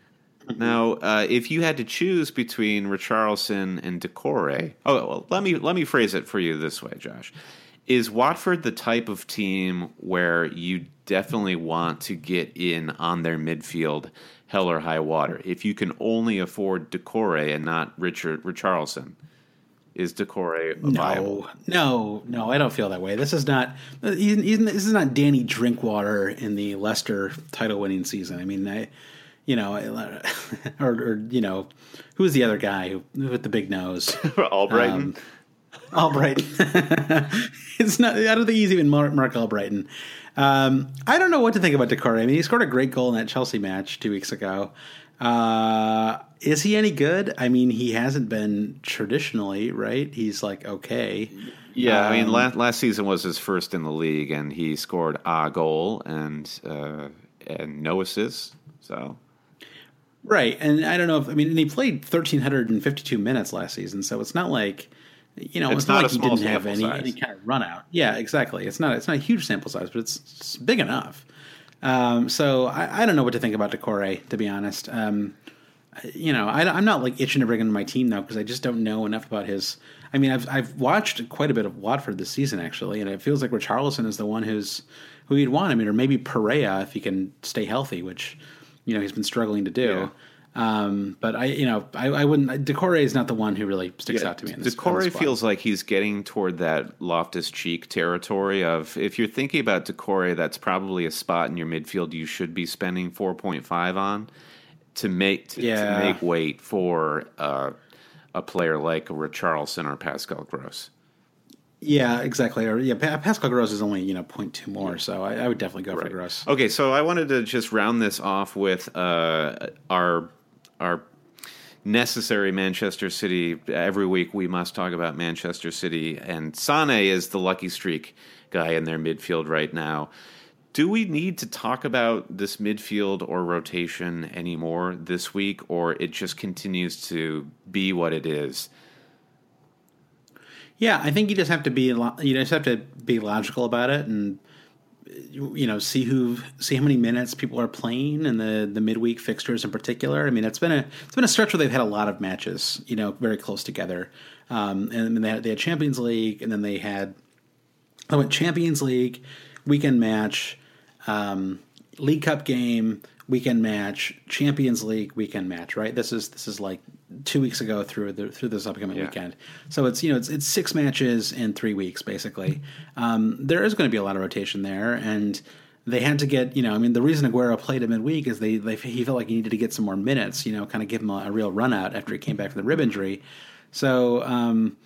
Now, uh, if you had to choose between Richarlison and Doucouré, oh, well, let me let me phrase it for you this way, Josh. Is Watford the type of team where you definitely want to get in on their midfield, hell or high water? If you can only afford Doucouré and not Richard Richarlison, is Doucouré viable? No, no, no, I don't feel that way. This is not he's, he's, this is not Danny Drinkwater in the Leicester title-winning season. I mean, I, you know, or, or you know, who's the other guy who with the big nose? Albrighton. Um, Albrighton. It's not. I don't think he's even Mark, Mark Albrighton. Um, I don't know what to think about Doucouré. I mean, he scored a great goal in that Chelsea match two weeks ago. Uh, is he any good? I mean, he hasn't been traditionally, right? He's like okay. Yeah, um, I mean, last, last season was his first in the league, and he scored a goal and uh, and no assists. So. Right, and I don't know if I mean, and he played one thousand three hundred fifty-two minutes last season, so it's not like. You know, it's, it's not, not not like a he small didn't have sample any, size. any kind of run out. Yeah, exactly. It's not it's not a huge sample size, but it's, it's big enough. Um, so I, I don't know what to think about Doucouré, to be honest. Um, you know, I, I'm not like itching to bring him to my team now because I just don't know enough about his. I mean, I've I've watched quite a bit of Watford this season actually, and it feels like Richarlison is the one who's who you'd want. I mean, or maybe Pereira if he can stay healthy, which you know he's been struggling to do. Yeah. Um, but I, you know, I, I wouldn't. Doucouré is not the one who really sticks Yeah, out to me. In this, Doucouré in this feels like he's getting toward that Loftus-Cheek territory of if you're thinking about Doucouré, that's probably a spot in your midfield you should be spending four point five on to make to, Yeah. to make weight for uh, a player like Richarlison or Pascal Gross. Yeah, exactly. Or yeah, pa- Pascal Gross is only you know point two more, so I, I would definitely go for Gross. Okay, so I wanted to just round this off with uh, our our necessary Manchester City. Every week we must talk about Manchester City, and Sané is the lucky streak guy in their midfield right now. Do we need to talk about this midfield or rotation anymore this week, or it just continues to be what it is? Yeah, I think you just have to be lo- you just have to be logical about it, and you, you know see who see how many minutes people are playing in the, the midweek fixtures in particular. I mean, it's been a it's been a stretch where they've had a lot of matches, you know, very close together. Um, and they had, they had Champions League, and then they had they went Champions League weekend match, um, League Cup game weekend match, Champions League weekend match. Right? This is this is like two weeks ago through the through this upcoming Yeah. weekend. So it's you know it's it's six matches in three weeks basically. Um, there is going to be a lot of rotation there, and they had to get you know I mean the reason Aguero played at midweek is they, they he felt like he needed to get some more minutes. You know, kind of give him a, a real run out after he came back from the rib injury. So um,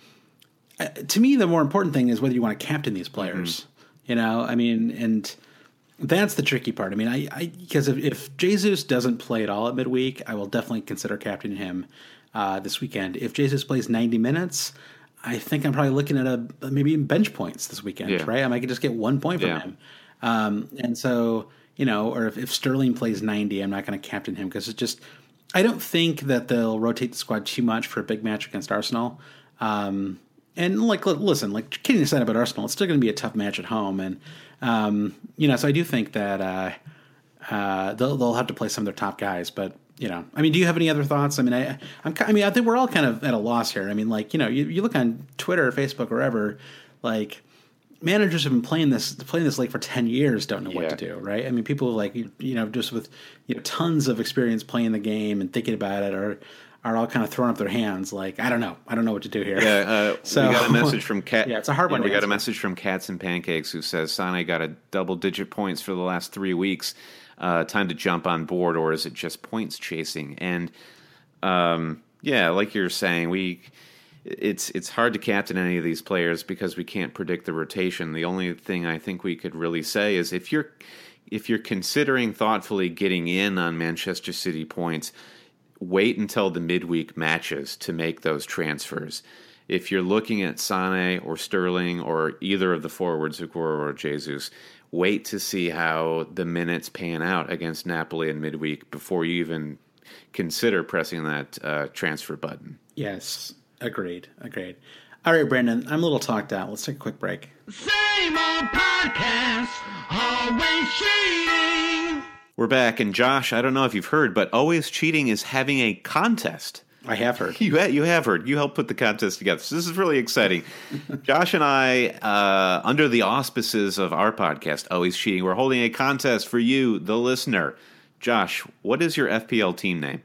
to me, the more important thing is whether you want to captain these players. Mm-hmm. You know, I mean, and that's the tricky part. I mean, I because if, if Jesus doesn't play at all at midweek, I will definitely consider captaining him uh, this weekend. If Jesus plays ninety minutes, I think I'm probably looking at a maybe even bench points this weekend, yeah. right? I might just get one point from yeah. him. Um, and so, you know, or if, if Sterling plays ninety, I'm not going to captain him because it's just I don't think that they'll rotate the squad too much for a big match against Arsenal. Um, And like, listen, like kidding aside about Arsenal, it's still going to be a tough match at home, and um, you know, so I do think that uh, uh, they'll they'll have to play some of their top guys. But you know, I mean, do you have any other thoughts? I mean, I I'm, I mean, I think we're all kind of at a loss here. I mean, like you know, you, you look on Twitter, Facebook, wherever, like managers have been playing this playing this league for ten years, don't know what Yeah. to do, right? I mean, people like you know, just with you know tons of experience playing the game and thinking about it, or are all kind of throwing up their hands like, I don't know. I don't know what to do here. Yeah, uh, so, we got a message from Cat. Yeah, it's a hard one We to got a answer. message from Cats and Pancakes who says Sane got a double-digit points for the last three weeks. Uh, time to jump on board, or is it just points chasing? And um, yeah, like you're saying, we it's it's hard to captain any of these players because we can't predict the rotation. The only thing I think we could really say is if you're if you're considering thoughtfully getting in on Manchester City points, wait until the midweek matches to make those transfers. If you're looking at Sane or Sterling or either of the forwards, Aguero or Jesus, wait to see how the minutes pan out against Napoli in midweek before you even consider pressing that uh, transfer button. Yes, agreed, agreed. All right, Brandon, I'm a little talked out. Let's take a quick break. Same old podcast, always cheating. We're back, and Josh, I don't know if you've heard, but Always Cheating is having a contest. I have heard. You ha- you have heard. You helped put the contest together. So this is really exciting. Josh and I, uh, under the auspices of our podcast, Always Cheating, we're holding a contest for you, the listener. Josh, what is your F P L team name?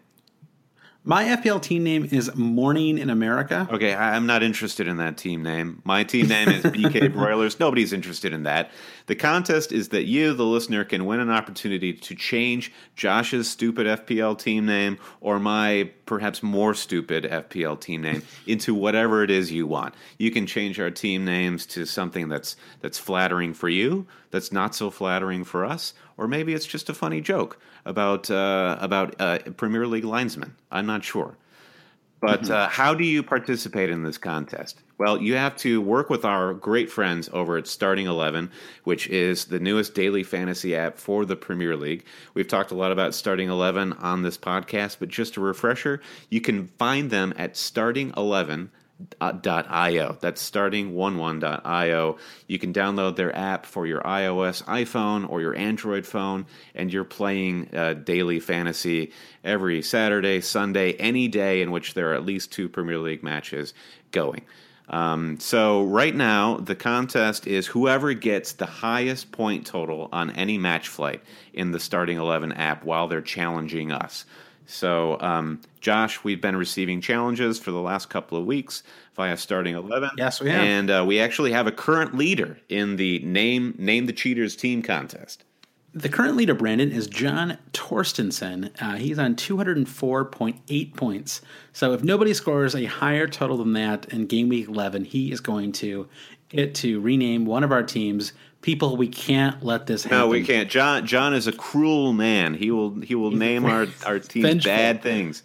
My F P L team name is Morning in America. Okay, I- I'm not interested in that team name. My team name is B K Broilers. Nobody's interested in that. The contest is that you, the listener, can win an opportunity to change Josh's stupid F P L team name or my perhaps more stupid F P L team name into whatever it is you want. You can change our team names to something that's that's flattering for you, that's not so flattering for us, or maybe it's just a funny joke about uh, about uh, Premier League linesmen. I'm not sure. But uh, how do you participate in this contest? Well, you have to work with our great friends over at Starting eleven, which is the newest daily fantasy app for the Premier League. We've talked a lot about Starting eleven on this podcast, but just a refresher, you can find them at starting eleven dot io. That's starting eleven dot io. You can download their app for your iOS iPhone or your Android phone, and you're playing uh, daily fantasy every Saturday, Sunday, any day in which there are at least two Premier League matches going. Um, so right now, the contest is whoever gets the highest point total on any match flight in the Starting eleven app while they're challenging us. So, um, Josh, we've been receiving challenges for the last couple of weeks via Starting eleven. Yes, we have. And uh, we actually have a current leader in the Name Name the Cheaters team contest. The current leader, Brandon, is John Torstensen. Uh, he's on two hundred four point eight points. So if nobody scores a higher total than that in Game Week eleven, he is going to get to rename one of our teams. People, we can't let this happen. No, we can't. John John is a cruel man. He will he will name our, our team Vengeful. bad things.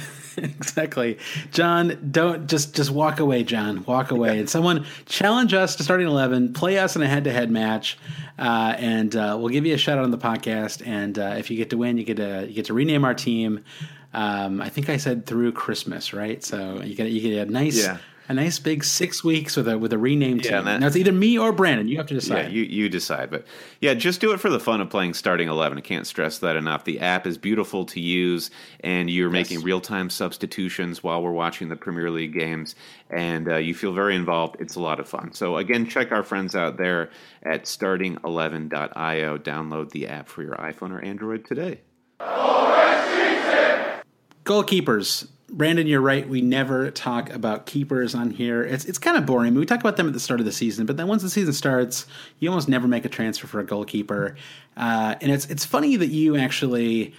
Exactly. John, don't just just walk away, John. Walk away. And someone challenge us to Starting eleven, play us in a head-to-head match, uh, and uh, we'll give you a shout out on the podcast. And uh, if you get to win, you get to you get to rename our team. Um, I think I said through Christmas, right? So you get you get a nice Yeah. a nice big six weeks with a with a renamed Yeah, team. and that- Now it's either me or Brandon. You have to decide. Yeah, you, you decide. But yeah, just do it for the fun of playing Starting eleven. I can't stress that enough. The app is beautiful to use, and you're Yes. making real-time substitutions while we're watching the Premier League games, and uh, you feel very involved. It's a lot of fun. So again, check our friends out there at starting eleven dot io. Download the app for your iPhone or Android today. goalkeepers. Brandon, you're right. We never talk about keepers on here. It's it's kind of boring. I mean, we talk about them at the start of the season, but then once the season starts, you almost never make a transfer for a goalkeeper. Uh, and it's it's funny that you actually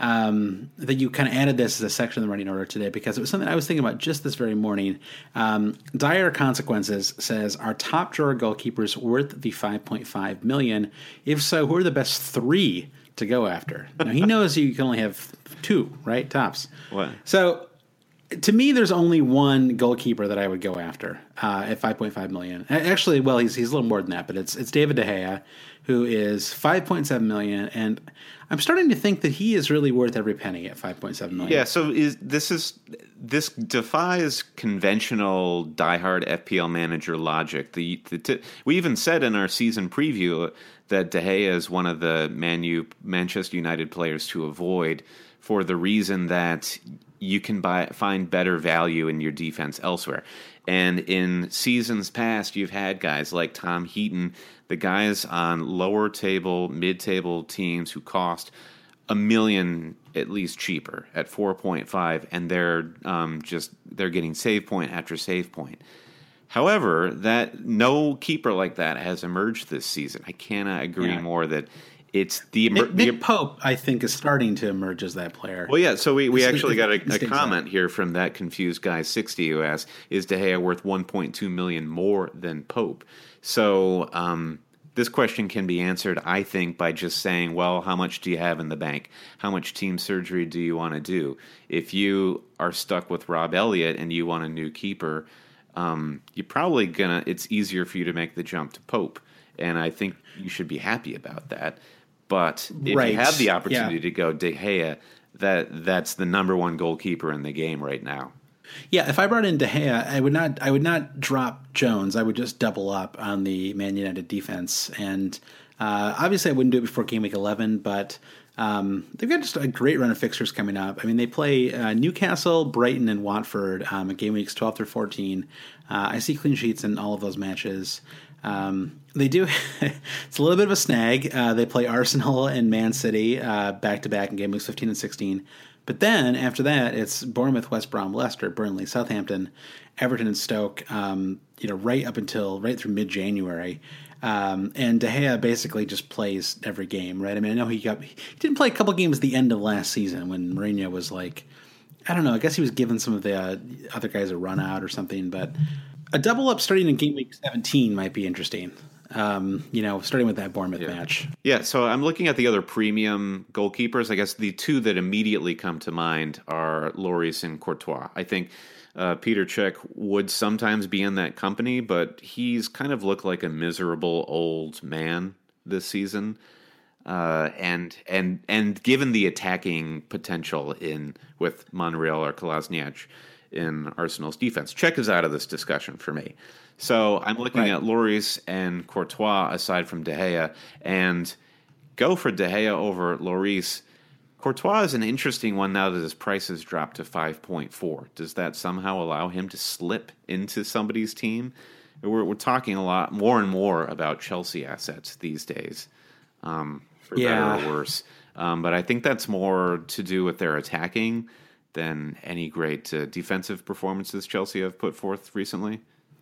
um, that you kind of added this as a section of the running order today, because it was something I was thinking about just this very morning. Um, Dire Consequences says, are top drawer goalkeepers worth the five point five million dollars? If so, who are the best three to go after? Now, he knows you can only have two, right? Tops. What? So, to me, there's only one goalkeeper that I would go after uh, at five point five million dollars. Actually, well, he's he's a little more than that, but it's it's David De Gea, who is five point seven million dollars, and I'm starting to think that he is really worth every penny at five point seven million dollars. Yeah, so is this is this defies conventional diehard F P L manager logic. The, the t- we even said in our season preview that De Gea is one of the Man U, Manchester United players to avoid for the reason that you can buy find better value in your defense elsewhere. And in seasons past, you've had guys like Tom Heaton, the guys on lower table, mid-table teams who cost a million at least cheaper at four point five, and they're um, just they're getting save point after save point. However, that no keeper like that has emerged this season. I cannot agree Yeah. more that it's the, Nick, the Nick Pope, I think, is starting to emerge as that player. Well, yeah, so we, we It's- actually got a, it's- a it's comment out. here from that confused guy sixty who asked, is De Gea worth one point two million dollars more than Pope? So um, this question can be answered, I think, by just saying, well, how much do you have in the bank? How much team surgery do you want to do? If you are stuck with Rob Elliott and you want a new keeper, um, you're probably going to, it's easier for you to make the jump to Pope. And I think you should be happy about that. But if Right. you have the opportunity Yeah. to go De Gea, that that's the number one goalkeeper in the game right now. Yeah, if I brought in De Gea, I would not. I would not drop Jones. I would just double up on the Man United defense, and uh, obviously I wouldn't do it before game week eleven. But um, they've got just a great run of fixtures coming up. I mean, they play uh, Newcastle, Brighton, and Watford um, at game weeks twelve through fourteen. Uh, I see clean sheets in all of those matches. Um, they do. It's a little bit of a snag. Uh, they play Arsenal and Man City uh, back to back in game weeks fifteen and sixteen. But then after that, it's Bournemouth, West Brom, Leicester, Burnley, Southampton, Everton, and Stoke. Um, you know, right up until right through mid January. Um, and De Gea basically just plays every game, right? I mean, I know he got he didn't play a couple games at the end of last season when Mourinho was like, I don't know. I guess he was giving some of the uh, other guys a run out or something. But a double up starting in game week seventeen might be interesting. Um, you know, starting with that Bournemouth Yeah. match. Yeah, so I'm looking at the other premium goalkeepers. I guess the two that immediately come to mind are Lloris and Courtois. I think uh, Peter Cech would sometimes be in that company, but he's kind of looked like a miserable old man this season. Uh, and and and given the attacking potential in with Monreal or Kolasinac in Arsenal's defense, Cech is out of this discussion for me. So I'm looking Right. at Lloris and Courtois aside from De Gea, and go for De Gea over Lloris. Courtois is an interesting one now that his price has dropped to five point four. Does that somehow allow him to slip into somebody's team? We're, we're talking a lot more and more about Chelsea assets these days, um, for Yeah. better or worse. Um, but I think that's more to do with their attacking than any great uh, defensive performances Chelsea have put forth recently.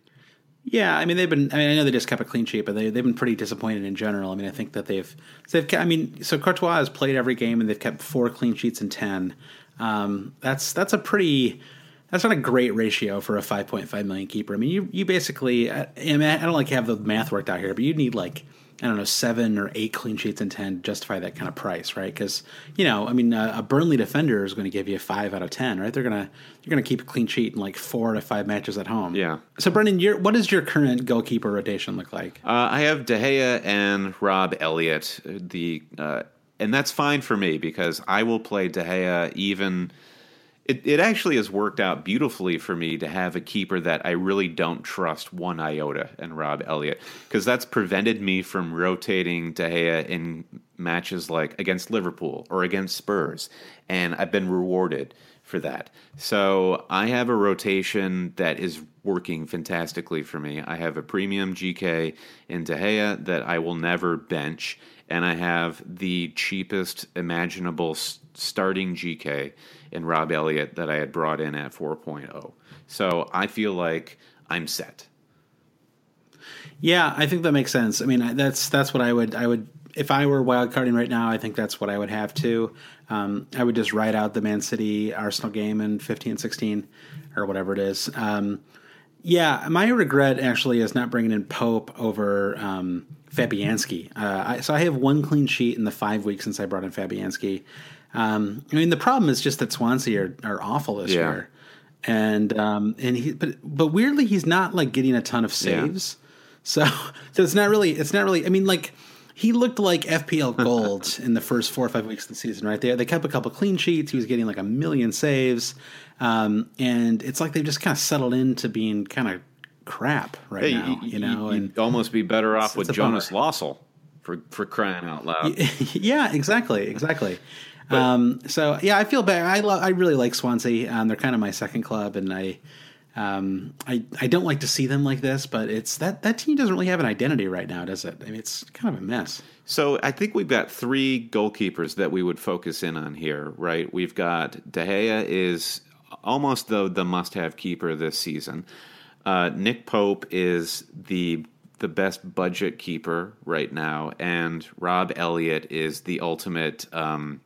Yeah, I mean they've been. I mean, I know they just kept a clean sheet, but they they've been pretty disappointed in general. I mean, I think that they've so they've. I mean, so Courtois has played every game and they've kept four clean sheets in ten. Um, that's that's a pretty. That's not a great ratio for a five point five million keeper. I mean, you you basically. I, I mean, I don't like have the math worked out here, but you need like I don't know seven or eight clean sheets in ten to justify that kind of price, right? Because you know, I mean, a, a Burnley defender is going to give you a five out of ten, right? They're gonna you're gonna keep a clean sheet in like four to five matches at home. Yeah. So, Brendan, your, what does your current goalkeeper rotation look like? Uh, I have De Gea and Rob Elliott. The uh, and that's fine for me because I will play De Gea even. It, it actually has worked out beautifully for me to have a keeper that I really don't trust one iota in Rob Elliott, because that's prevented me from rotating De Gea in matches like against Liverpool or against Spurs, and I've been rewarded for that. So I have a rotation that is working fantastically for me. I have a premium G K in De Gea that I will never bench, and I have the cheapest imaginable s- starting G K and Rob Elliott that I had brought in at four point oh. So I feel like I'm set. Yeah, I think that makes sense. I mean, that's that's what I would I would if I were wildcarding right now. I think that's what I would have to. Um, I would just write out the Man City Arsenal game in fifteen sixteen or whatever it is. Um, yeah, my regret actually is not bringing in Pope over um, Fabianski. Uh, I, so I have one clean sheet in the five weeks since I brought in Fabianski. Um, I mean, the problem is just that Swansea are, are awful this Yeah. year, and um, and he but but weirdly he's not like getting a ton of saves. Yeah. So, so it's not really, it's not really, I mean, like, he looked like F P L gold in the first four or five weeks of the season, right? They, they kept a couple clean sheets. He was getting like a million saves. Um, and it's like they've just kind of settled into being kind of crap right Hey, now, you, you know? You'd and almost be better off with it's a Jonas bummer. Lossell for, for crying out loud. Yeah, exactly. Exactly. But, um, so yeah, I feel bad. I lo- I really like Swansea. Um, they're kind of my second club, and I, Um, I, I don't like to see them like this, but it's that, that team doesn't really have an identity right now, does it? I mean, it's kind of a mess. So I think we've got three goalkeepers that we would focus in on here, right? We've got De Gea is almost the the must-have keeper this season. Uh, Nick Pope is the the best budget keeper right now, and Rob Elliott is the ultimate um,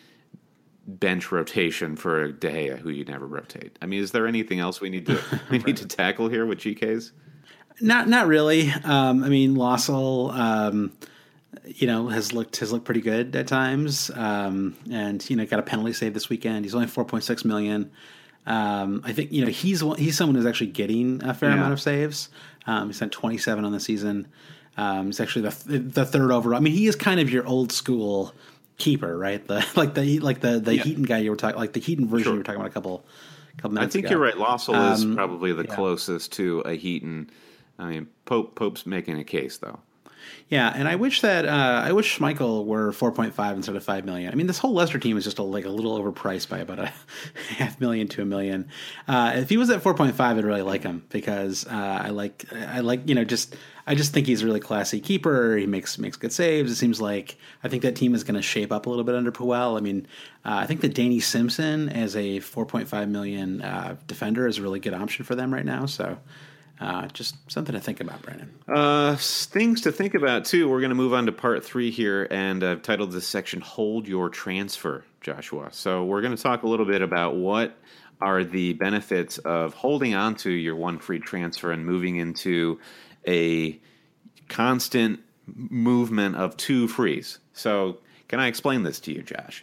bench rotation for De Gea, who you never rotate. I mean, is there anything else we need to we need to tackle here with G Ks? Not not really. Um, I mean, Lossell, um, you know, has looked has looked pretty good at times, um, and you know, got a penalty save this weekend. He's only four point six million. Um, I think you know he's he's someone who's actually getting a fair Yeah. amount of saves. Um, he's had twenty-seven on the season. Um, he's actually the the third overall. I mean, he is kind of your old school keeper, right? The like the like the the Yeah. Heaton guy you were talking, like the Heaton version Sure. you were talking about a couple couple I minutes think ago. you're right. Lossell is Um, probably the yeah. closest to a Heaton. I mean, Pope Pope's making a case though. Yeah, and I wish that uh, I wish Schmeichel were four point five instead of five million. I mean, this whole Leicester team is just a, like a little overpriced by about a half million to a million. Uh, if he was at four point five, I'd really like him because uh, I like I like you know just I just think he's a really classy keeper. He makes makes good saves. It seems like I think that team is going to shape up a little bit under Puel. I mean, uh, I think that Danny Simpson as a four point five million uh, defender is a really good option for them right now. So. Uh, just something to think about, Brandon. Uh, s- things to think about too. We're going to move on to part three here, and I've titled this section "Hold Your Transfer," Joshua. So we're going to talk a little bit about what are the benefits of holding on to your one free transfer and moving into a constant movement of two frees. So can I explain this to you, Josh?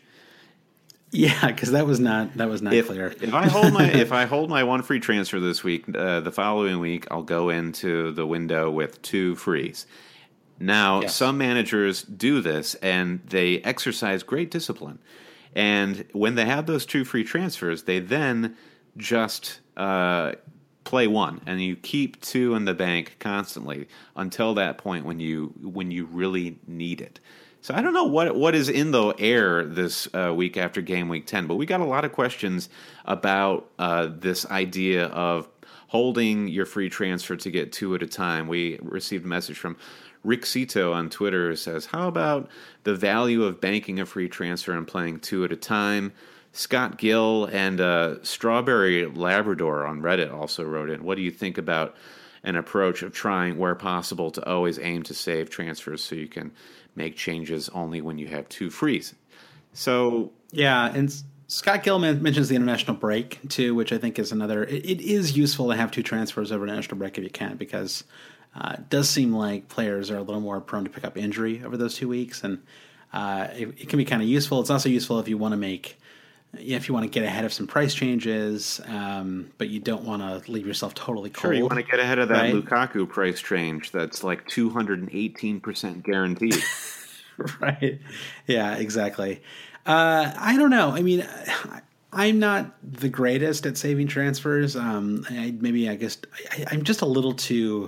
Yeah, because that was not that was not If, clear. if I hold my if I hold my one free transfer this week, uh, the following week I'll go into the window with two frees. Now, Yes. some managers do this and they exercise great discipline. And when they have those two free transfers, they then just uh, play one, and you keep two in the bank constantly until that point when you when you really need it. So I don't know what what is in the air this uh, week after game week ten, but we got a lot of questions about uh, this idea of holding your free transfer to get two at a time. We received a message from Rick Cito on Twitter who says, how about the value of banking a free transfer and playing two at a time? Scott Gill and uh, Strawberry Labrador on Reddit also wrote in, what do you think about an approach of trying, where possible, to always aim to save transfers so you can make changes only when you have two frees? So Yeah, and S- Scott Gilman mentions the international break too, which I think is another. It, it is useful to have two transfers over international break if you can, because uh, it does seem like players are a little more prone to pick up injury over those two weeks, and uh, it, it can be kind of useful. It's also useful if you want to make. Yeah, if you want to get ahead of some price changes, um, but you don't want to leave yourself totally cold. sure, you want to get ahead of that right? Lukaku price change that's like two hundred eighteen percent guaranteed. Right. Yeah, exactly. Uh, I don't know. I mean, I, I'm not the greatest at saving transfers. Um, I, maybe I guess I, I'm just a little too.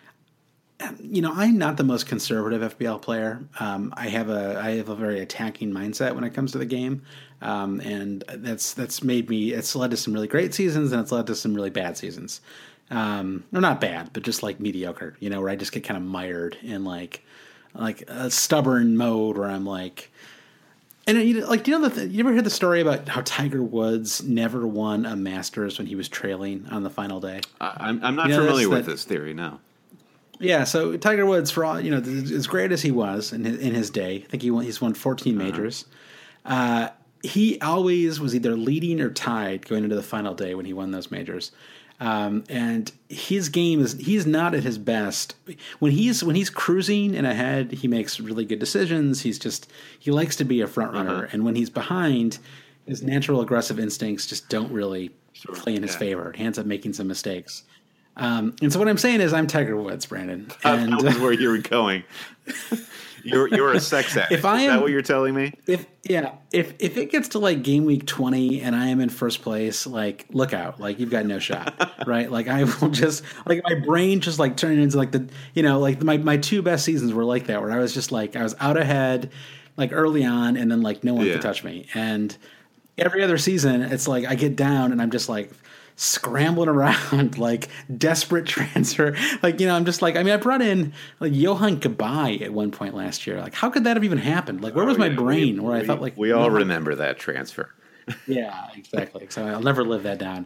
You know, I'm not the most conservative F B L player. Um, I have a I have a very attacking mindset when it comes to the game, um, and that's that's made me. It's led to some really great seasons, and it's led to some really bad seasons. Um, or not bad, but just like mediocre. You know, where I just get kind of mired in like like a stubborn mode where I'm like, And you know, like, do you know the th- you ever heard the story about how Tiger Woods never won a Masters when he was trailing on the final day? I, I'm, I'm not You know, familiar that's with that- this theory. No. Yeah, so Tiger Woods, for all you know, th- as great as he was in his, in his day, I think he won, he's won fourteen majors. Uh, he always was either leading or tied going into the final day when he won those majors. Um, and his game is he's not at his best when he's when he's cruising and ahead. He makes really good decisions. He's just he likes to be a front runner, Uh-huh. and when he's behind, his natural aggressive instincts just don't really play in his yeah. favor. He ends up making some mistakes. Um, and so what I'm saying is I'm Tiger Woods, Brandon. And that was where you were going. You're you're a sex addict. If I Is am- that what you're telling me? If yeah, if if it gets to like game week twenty and I am in first place, like look out, like you've got no shot, right? Like I will just like my brain just like turning into like the you know like my my two best seasons were like that, where I was just like I was out ahead, like early on, and then like no one Yeah. could touch me. And every other season, it's like I get down and I'm just like scrambling around, like desperate transfer. Like, you know, I'm just like, I mean, I brought in like Johan Gabai at one point last year. Like, how could that have even happened? Like, where was Oh, my yeah, brain we- where I we- thought like we all no, remember that transfer. yeah, exactly. So I'll never live that down.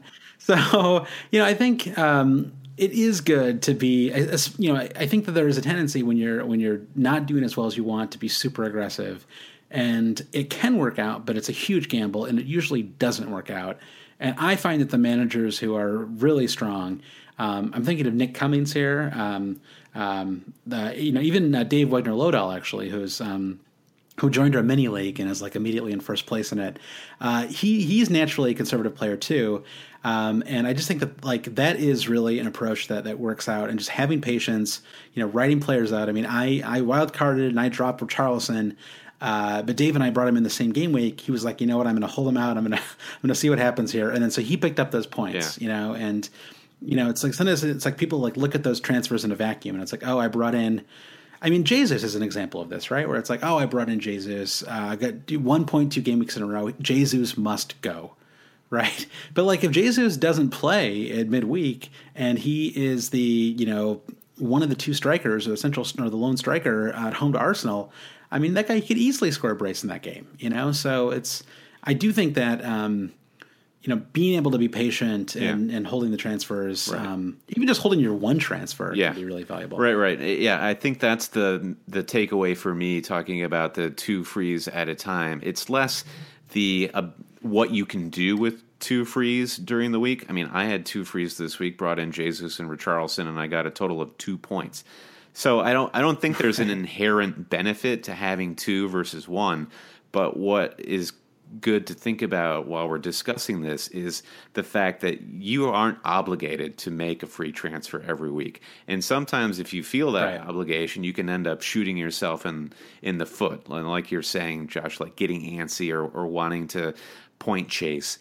So, you know, I think um, it is good to be, as- you know, I, I think that there is a tendency when you're when you're not doing as well as you want to be super aggressive, and it can work out, but it's a huge gamble, and it usually doesn't work out. And I find that the managers who are really strong, um, I'm thinking of Nick Cummings here, um, um, the, you know, even uh, Dave Wagner-Lodell actually, who's um, who joined our mini league and is like immediately in first place in it. Uh, he he's naturally a conservative player too, um, and I just think that like that is really an approach that that works out, and just having patience, you know, writing players out. I mean, I I wild carded and I dropped Richarlison. Uh, but Dave and I brought him in the same game week. He was like, you know what, I'm going to hold him out. I'm going to, I'm going to see what happens here. And then so he picked up those points, Yeah. you know, and you know, it's like sometimes it's like people like look at those transfers in a vacuum, and it's like, oh, I brought in. I mean, Jesus is an example of this, right? Where it's like, oh, I brought in Jesus. Uh, I got one point two game weeks in a row. Jesus must go, right? But like, if Jesus doesn't play at midweek and he is the, you know, one of the two strikers or the central or the lone striker at home to Arsenal, I mean, that guy could easily score a brace in that game, you know? So it's, I do think that, um, you know, being able to be patient and, Yeah. and holding the transfers, Right. um, even just holding your one transfer Yeah. can be really valuable. Right, right. Yeah, I think that's the the takeaway for me talking about the two frees at a time. It's less the uh, what you can do with two frees during the week. I mean, I had two frees this week, brought in Jesus and Richarlison, and I got a total of two points. So I don't I don't think there's an inherent benefit to having two versus one, but what is good to think about while we're discussing this is the fact that you aren't obligated to make a free transfer every week. And sometimes if you feel that Right. obligation, you can end up shooting yourself in in the foot. And like you're saying, Josh, like getting antsy or, or wanting to point chase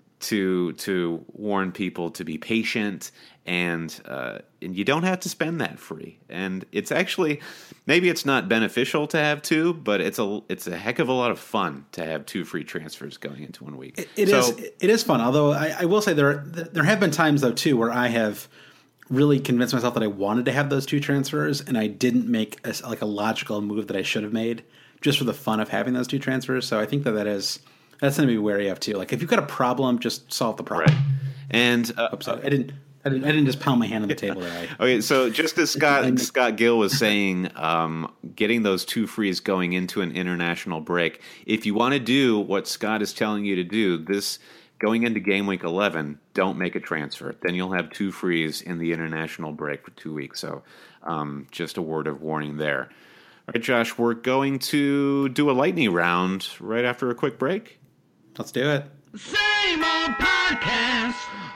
to to warn people to be patient, and uh, and you don't have to spend that free. And it's actually, maybe it's not beneficial to have two, but it's a it's a heck of a lot of fun to have two free transfers going into one week. It, it so, is it is fun. Although I, I will say there there have been times though too where I have really convinced myself that I wanted to have those two transfers, and I didn't make a, like a logical move that I should have made just for the fun of having those two transfers. So I think that that is that's something to be wary of too. Like if you've got a problem, just solve the problem. right. And uh, Oops, I didn't. I didn't, I didn't just pound my hand on the table there. I, okay, so just as Scott Scott Gill was saying, um, getting those two frees going into an international break. If you want to do what Scott is telling you to do, this going into game week eleven, don't make a transfer. Then you'll have two frees in the international break for two weeks. So um, just a word of warning there. All right, Josh, we're going to do a lightning round right after a quick break. let's do it. Same old podcast,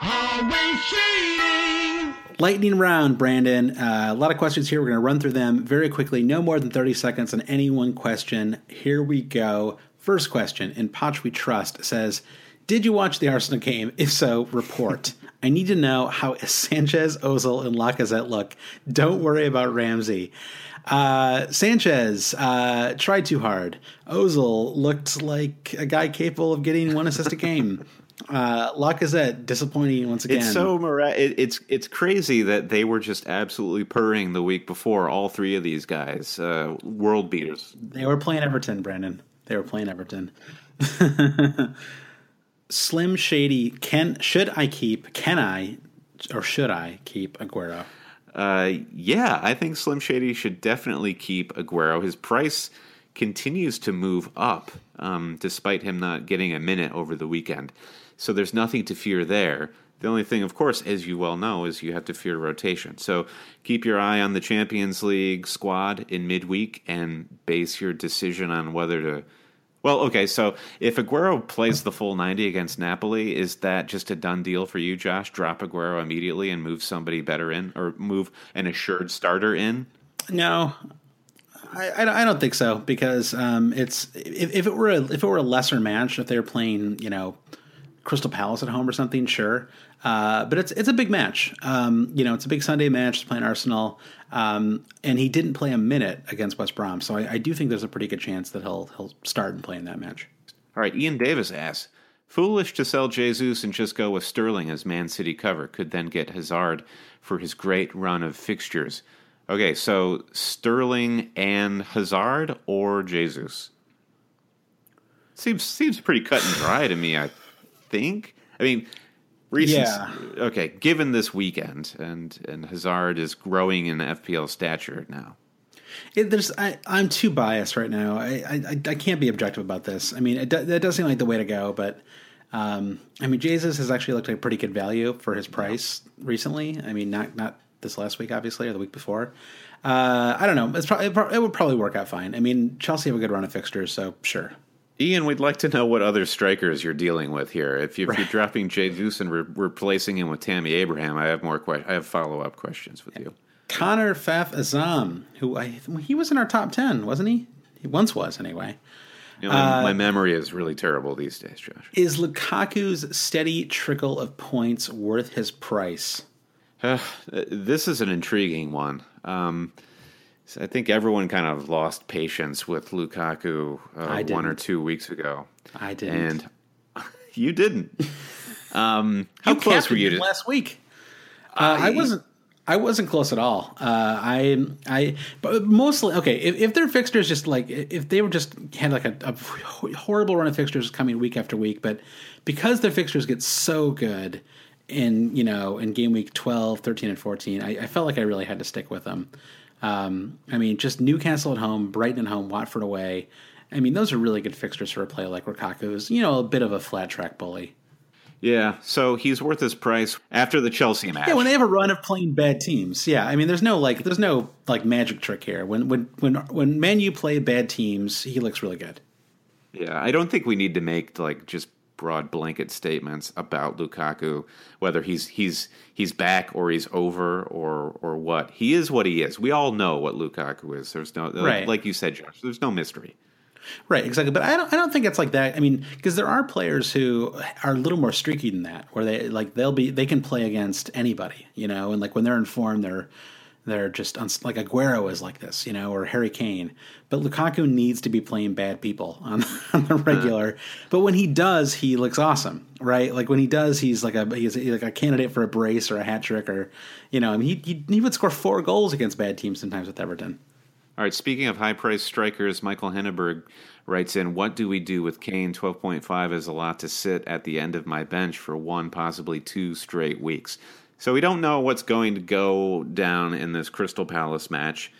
always cheating. Lightning round, Brandon. Uh, a lot of questions here. We're going to run through them very quickly. No more than thirty seconds on any one question. Here we go. First question, in Poch We Trust, says, did you watch the Arsenal game? If so, report. I need to know how Sanchez, Ozil, and Lacazette look. Don't worry about Ramsey. Uh, Sanchez uh, tried too hard. Ozil looked like a guy capable of getting one assist a game. Uh, Lacazette, disappointing once again. It's so mira- it, it's it's crazy that they were just absolutely purring the week before. All three of these guys, uh, world beaters. They were playing Everton, Brandon. They were playing Everton. Slim Shady, can should I keep? Can I or should I keep Aguero? Uh, yeah, I think Slim Shady should definitely keep Aguero. His price continues to move up, um, despite him not getting a minute over the weekend. So there's nothing to fear there. The only thing, of course, as you well know, is you have to fear rotation. So keep your eye on the Champions League squad in midweek and base your decision on whether to... Well, okay, so if Aguero plays the full ninety against Napoli, is that just a done deal for you, Josh? Drop Aguero immediately and move somebody better in, or move an assured starter in? No, I, I don't think so, because um, it's if, if it were a, if it were a lesser match, if they were playing, you know, Crystal Palace at home or something, sure. Uh, but it's it's a big match. Um, you know, it's a big Sunday match. It's playing Arsenal, um, and he didn't play a minute against West Brom, so I, I do think there's a pretty good chance that he'll he'll start and play in that match. All right, Ian Davis asks, foolish to sell Jesus and just go with Sterling as Man City cover. Could then get Hazard for his great run of fixtures. Okay, so Sterling and Hazard or Jesus? Seems seems pretty cut and dry to me, I think. I mean, recent, yeah. Okay, given this weekend, and, and Hazard is growing in F P L stature now. It, there's, I, I'm too biased right now. I, I, I can't be objective about this. I mean, it, that does seem like the way to go, but um, I mean, Jesus has actually looked like pretty good value for his price recently. I mean, not not this last week, obviously, or the week before. Uh, I don't know. It's probably, it would probably work out fine. I mean, Chelsea have a good run of fixtures, so sure. Ian, we'd like to know what other strikers you're dealing with here. If, you, if you're dropping Jesus and re- replacing him with Tammy Abraham, I have more. Que- I have follow up questions with you. Connor Faf Azam, who I he was in our top ten, wasn't he? He once was, anyway. You know, my, uh, my memory is really terrible these days, Josh. Is Lukaku's steady trickle of points worth his price? Uh, this is an intriguing one. Um, I think everyone kind of lost patience with Lukaku uh, one or two weeks ago. I didn't. And you didn't. Um, how you close were you to last week? Uh, I, I wasn't. I wasn't close at all. Uh, I, I, but mostly okay. If, if their fixtures just like if they were just had like a, a horrible run of fixtures coming week after week, but because their fixtures get so good in you know in game week twelve, thirteen, and fourteen, I, I felt like I really had to stick with them. Um, I mean, just Newcastle at home, Brighton at home, Watford away. I mean, those are really good fixtures for a player like Lukaku, who's, you know, a bit of a flat track bully. Yeah, so he's worth his price after the Chelsea match. Yeah, when they have a run of playing bad teams. Yeah, I mean, there's no like, there's no like magic trick here. When when when when Man U play bad teams, he looks really good. Yeah, I don't think we need to make like just broad blanket statements about Lukaku, whether he's he's he's back or he's over or or what. He is what he is. We all know what Lukaku is. There's no right. like you said, Josh. There's no mystery. Right, exactly. But I don't I don't think it's like that. I mean, because there are players who are a little more streaky than that, where they like they'll be they can play against anybody, you know, and like when they're in form, they're they're just uns- like Aguero is like this, you know, or Harry Kane. But Lukaku needs to be playing bad people on, on the regular. But when he does, he looks awesome, right? Like when he does, he's like a he's like a candidate for a brace or a hat trick, or you know, I mean, he he, he would score four goals against bad teams sometimes with Everton. All right, speaking of high-priced strikers, Michael Henneberg writes in, what do we do with Kane? twelve point five is a lot to sit at the end of my bench for one, possibly two straight weeks. So we don't know what's going to go down in this Crystal Palace match.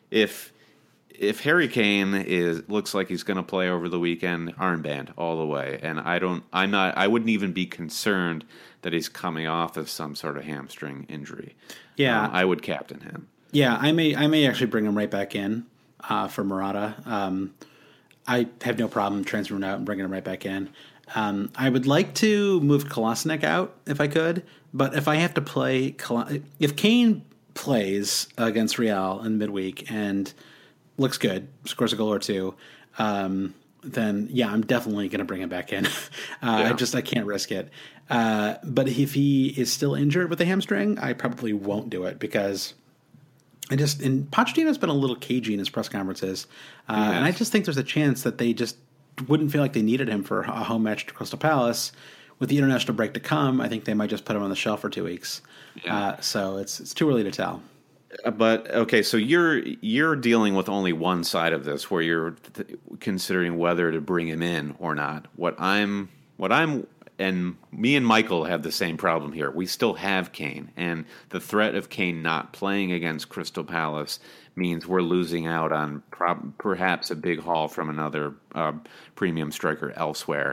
If if Harry Kane is looks like he's going to play over the weekend, armband all the way. And I don't, I'm not, I wouldn't even be concerned that he's coming off of some sort of hamstring injury. Yeah, um, I would captain him. Yeah, I may I may actually bring him right back in uh, for Murata. Um, I have no problem transferring him out and bringing him right back in. Um, I would like to move Kolasinac out if I could, but if I have to play, if Kane plays against Real in midweek and looks good, scores a goal or two, um, then yeah, I'm definitely going to bring him back in. uh, yeah. I just I can't risk it. Uh, but if he is still injured with a hamstring, I probably won't do it because. I just and Pochettino's been a little cagey in his press conferences, uh, yes. and I just think there's a chance that they just wouldn't feel like they needed him for a home match to Crystal Palace. With the international break to come, I think they might just put him on the shelf for two weeks. Yeah. Uh, so it's it's too early to tell. But okay, so you're you're dealing with only one side of this, where you're th- considering whether to bring him in or not. What I'm, what I'm, and me and Michael have the same problem here. We still have Kane, and the threat of Kane not playing against Crystal Palace means we're losing out on prob- perhaps a big haul from another uh, premium striker elsewhere.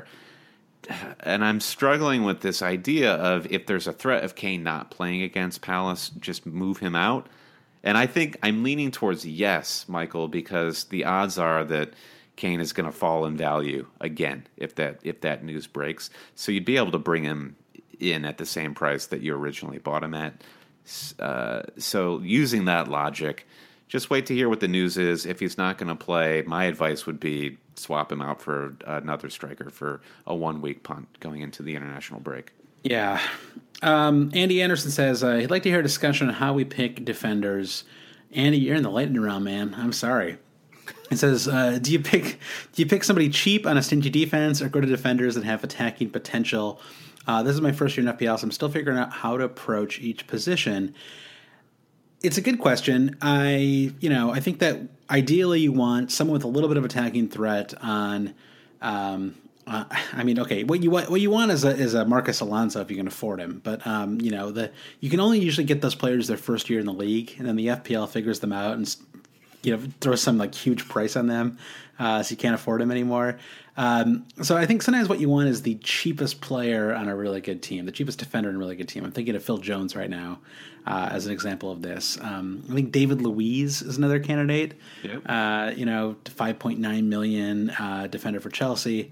And I'm struggling with this idea of, if there's a threat of Kane not playing against Palace, just move him out. And I think I'm leaning towards yes, Michael, because the odds are that Kane is going to fall in value again if that if that news breaks. So you'd be able to bring him in at the same price that you originally bought him at. Uh, so using that logic, just wait to hear what the news is. If he's not going to play, my advice would be swap him out for another striker for a one-week punt going into the international break. Yeah. Um, Andy Anderson says uh, he'd like to hear a discussion on how we pick defenders. Andy, you're in the lightning round, man. I'm sorry. It says, uh, do you pick do you pick somebody cheap on a stingy defense, or go to defenders that have attacking potential? Uh, this is my first year in F P L, so I'm still figuring out how to approach each position. It's a good question. I, you know, I think that ideally you want someone with a little bit of attacking threat on. Um, uh, I mean, okay, what you want, what you want is a is a Marcus Alonso if you can afford him. But um, you know, the you can only usually get those players their first year in the league, and then the F P L figures them out and, you know, throws some like huge price on them, uh, so you can't afford them anymore. Um, so I think sometimes what you want is the cheapest player on a really good team, the cheapest defender on a really good team. I'm thinking of Phil Jones right now uh, as an example of this. Um, I think David Luiz is another candidate. Yep. Uh, you know, five point nine million uh, defender for Chelsea.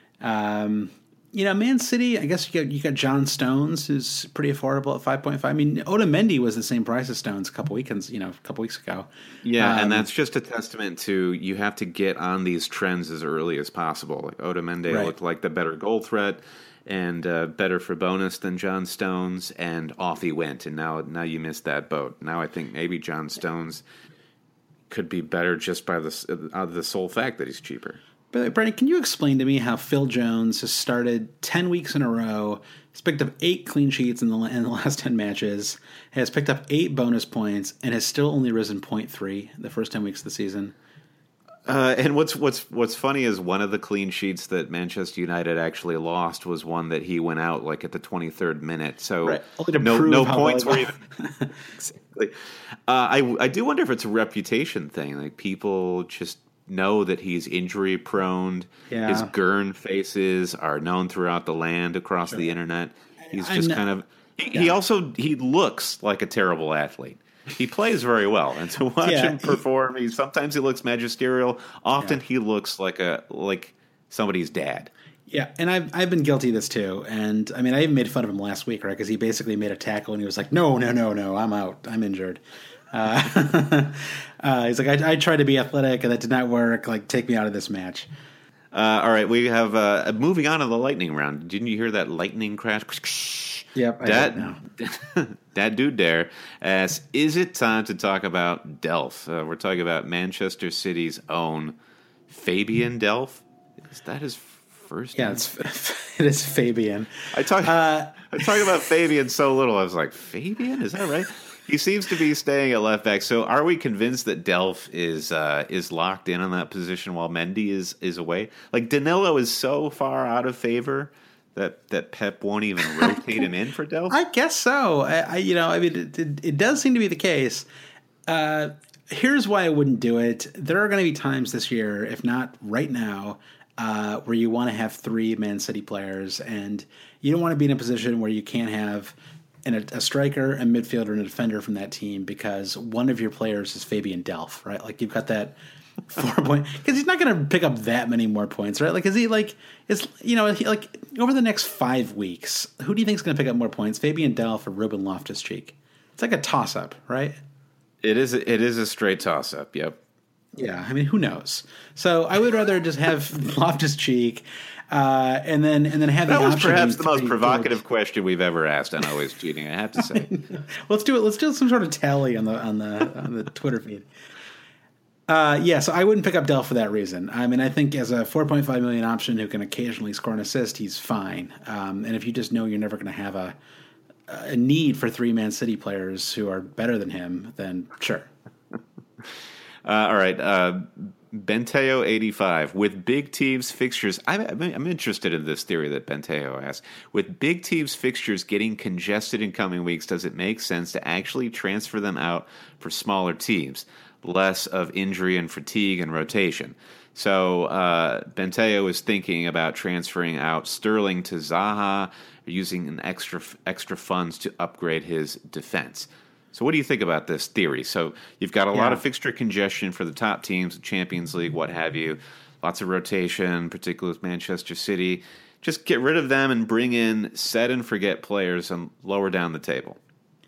Um, you know, Man City, I guess you got you got John Stones, who's pretty affordable at five point five. I mean, Otamendi was the same price as Stones a couple weekends, you know, a couple weeks ago. Yeah, um, and that's just a testament to you have to get on these trends as early as possible. Like Otamendi right. looked like the better goal threat and uh, better for bonus than John Stones, and off he went. And now, now you missed that boat. Now I think maybe John Stones could be better just by the uh, the sole fact that he's cheaper. But Brendan, can you explain to me how Phil Jones has started ten weeks in a row, has picked up eight clean sheets in the in the last ten matches, has picked up eight bonus points, and has still only risen point three the first ten weeks of the season? Uh, and what's what's what's funny is one of the clean sheets that Manchester United actually lost was one that he went out like at the twenty-third minute. So right. to no prove no how points well were even exactly. Uh, I I do wonder if it's a reputation thing. Like people just know that he's injury prone. Yeah. His Gurn faces are known throughout the land across sure. the internet. He's just kind of he, yeah. he also he looks like a terrible athlete. He plays very well, and to watch yeah, him perform, he, sometimes he looks magisterial. Often yeah. he looks like a like somebody's dad. Yeah, and I've I've been guilty of this too. And I mean, I even made fun of him last week, right? Because he basically made a tackle, and he was like, "No, no, no, no, I'm out. I'm injured." Uh, uh, he's like, I, "I tried to be athletic, and that did not work. Like, take me out of this match." Uh, all right, we have uh, moving on to the lightning round. Didn't you hear that lightning crash? Yep, I that, did now. That dude there asks, is it time to talk about Delph? Uh, we're talking about Manchester City's own Fabian Delph. Is that his first yeah, name? It's, it is Fabian. I talk, uh, I talk about Fabian so little, I was like, Fabian? Is that right? He seems to be staying at left back. So are we convinced that Delph is uh, is locked in on that position while Mendy is, is away? Like, Danilo is so far out of favor that, that Pep won't even rotate him in for Delph? I guess so. I, I you know, I mean, it, it, it does seem to be the case. Uh, here's why I wouldn't do it. There are going to be times this year, if not right now, uh, where you want to have three Man City players, and you don't want to be in a position where you can't have And a, a striker, a midfielder, and a defender from that team because one of your players is Fabian Delph, right? Like you've got that four point because he's not going to pick up that many more points, right? Like is he like is you know he, like over the next five weeks, who do you think is going to pick up more points, Fabian Delph or Ruben Loftus-Cheek? It's like a toss up, right? It is. It is a straight toss up. Yep. Yeah, I mean, who knows? So I would rather just have Loftus-Cheek. Uh, and then and then have that the was option perhaps the most provocative forward. question we've ever asked on Always Cheating. I have to say. let's do it. Let's do some sort of tally on the on the on the Twitter feed. Uh, yeah, so I wouldn't pick up Delph for that reason. I mean, I think as a four point five million option who can occasionally score an assist, he's fine. Um, and if you just know you're never going to have a a need for three Man City players who are better than him, then sure. Uh, all right. Uh, Benteo eighty-five. With big teams' fixtures, I'm, I'm interested in this theory that Benteo has. With big teams' fixtures getting congested in coming weeks, does it make sense to actually transfer them out for smaller teams? Less of injury and fatigue and rotation. So uh, Benteo is thinking about transferring out Sterling to Zaha, using an extra extra funds to upgrade his defense. So what do you think about this theory? So you've got a yeah. lot of fixture congestion for the top teams, Champions League, what have you. Lots of rotation, particularly with Manchester City. Just get rid of them and bring in set and forget players and lower down the table.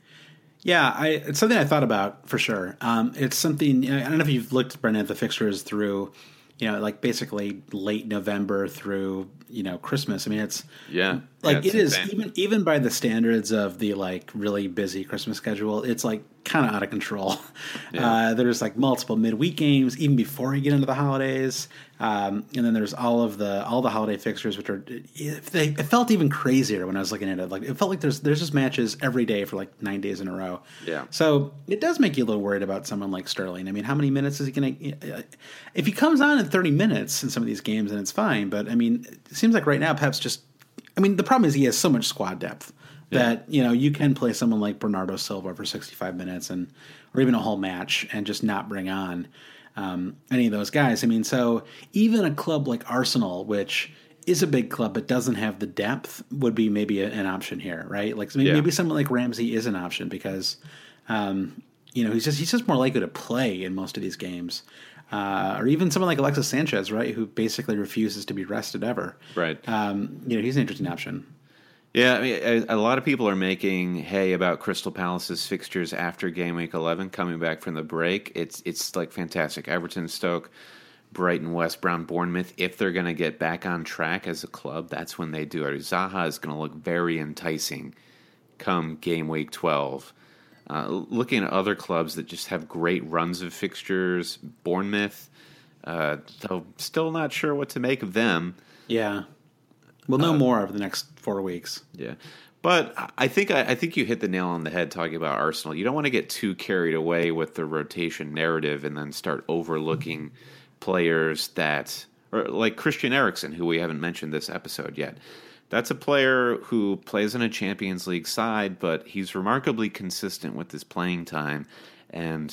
Yeah, I, it's something I thought about for sure. Um, it's something, you know, I don't know if you've looked, Brendan, at the fixtures through, you know, like basically late November through, you know, Christmas. I mean, it's yeah, like yeah, it is insane. even even by the standards of the like really busy Christmas schedule, it's like kind of out of control. Yeah. Uh, there's like multiple midweek games even before you get into the holidays, um, and then there's all of the all the holiday fixtures, which are they it felt even crazier when I was looking at it. Like it felt like there's there's just matches every day for like nine days in a row. Yeah. So it does make you a little worried about someone like Sterling. I mean, how many minutes is he going to? If he comes on in thirty minutes in some of these games, then it's fine. But I mean, it seems like right now Pep's just. I mean, the problem is he has so much squad depth that, yeah. you know, you can play someone like Bernardo Silva for sixty-five minutes and or even a whole match and just not bring on um, any of those guys. I mean, so even a club like Arsenal, which is a big club but doesn't have the depth, would be maybe a, an option here, right? Like maybe, yeah. maybe someone like Ramsey is an option because, um, you know, he's just he's just more likely to play in most of these games. Uh, or even someone like Alexis Sanchez, right, who basically refuses to be rested ever. Right. Um, you know, he's an interesting option. Yeah, I mean, a, a lot of people are making hay about Crystal Palace's fixtures after game week eleven, coming back from the break. It's it's like fantastic. Everton, Stoke, Brighton, West Brom, Bournemouth. If they're going to get back on track as a club, that's when they do it. Zaha is going to look very enticing come game week twelve. Uh, looking at other clubs that just have great runs of fixtures, Bournemouth, uh, though still not sure what to make of them. Yeah, we'll know uh, more over the next four weeks. Yeah, but I think I, I think you hit the nail on the head talking about Arsenal. You don't want to get too carried away with the rotation narrative and then start overlooking players that, or like Christian Eriksen, who we haven't mentioned this episode yet. That's a player who plays in a Champions League side, but he's remarkably consistent with his playing time. And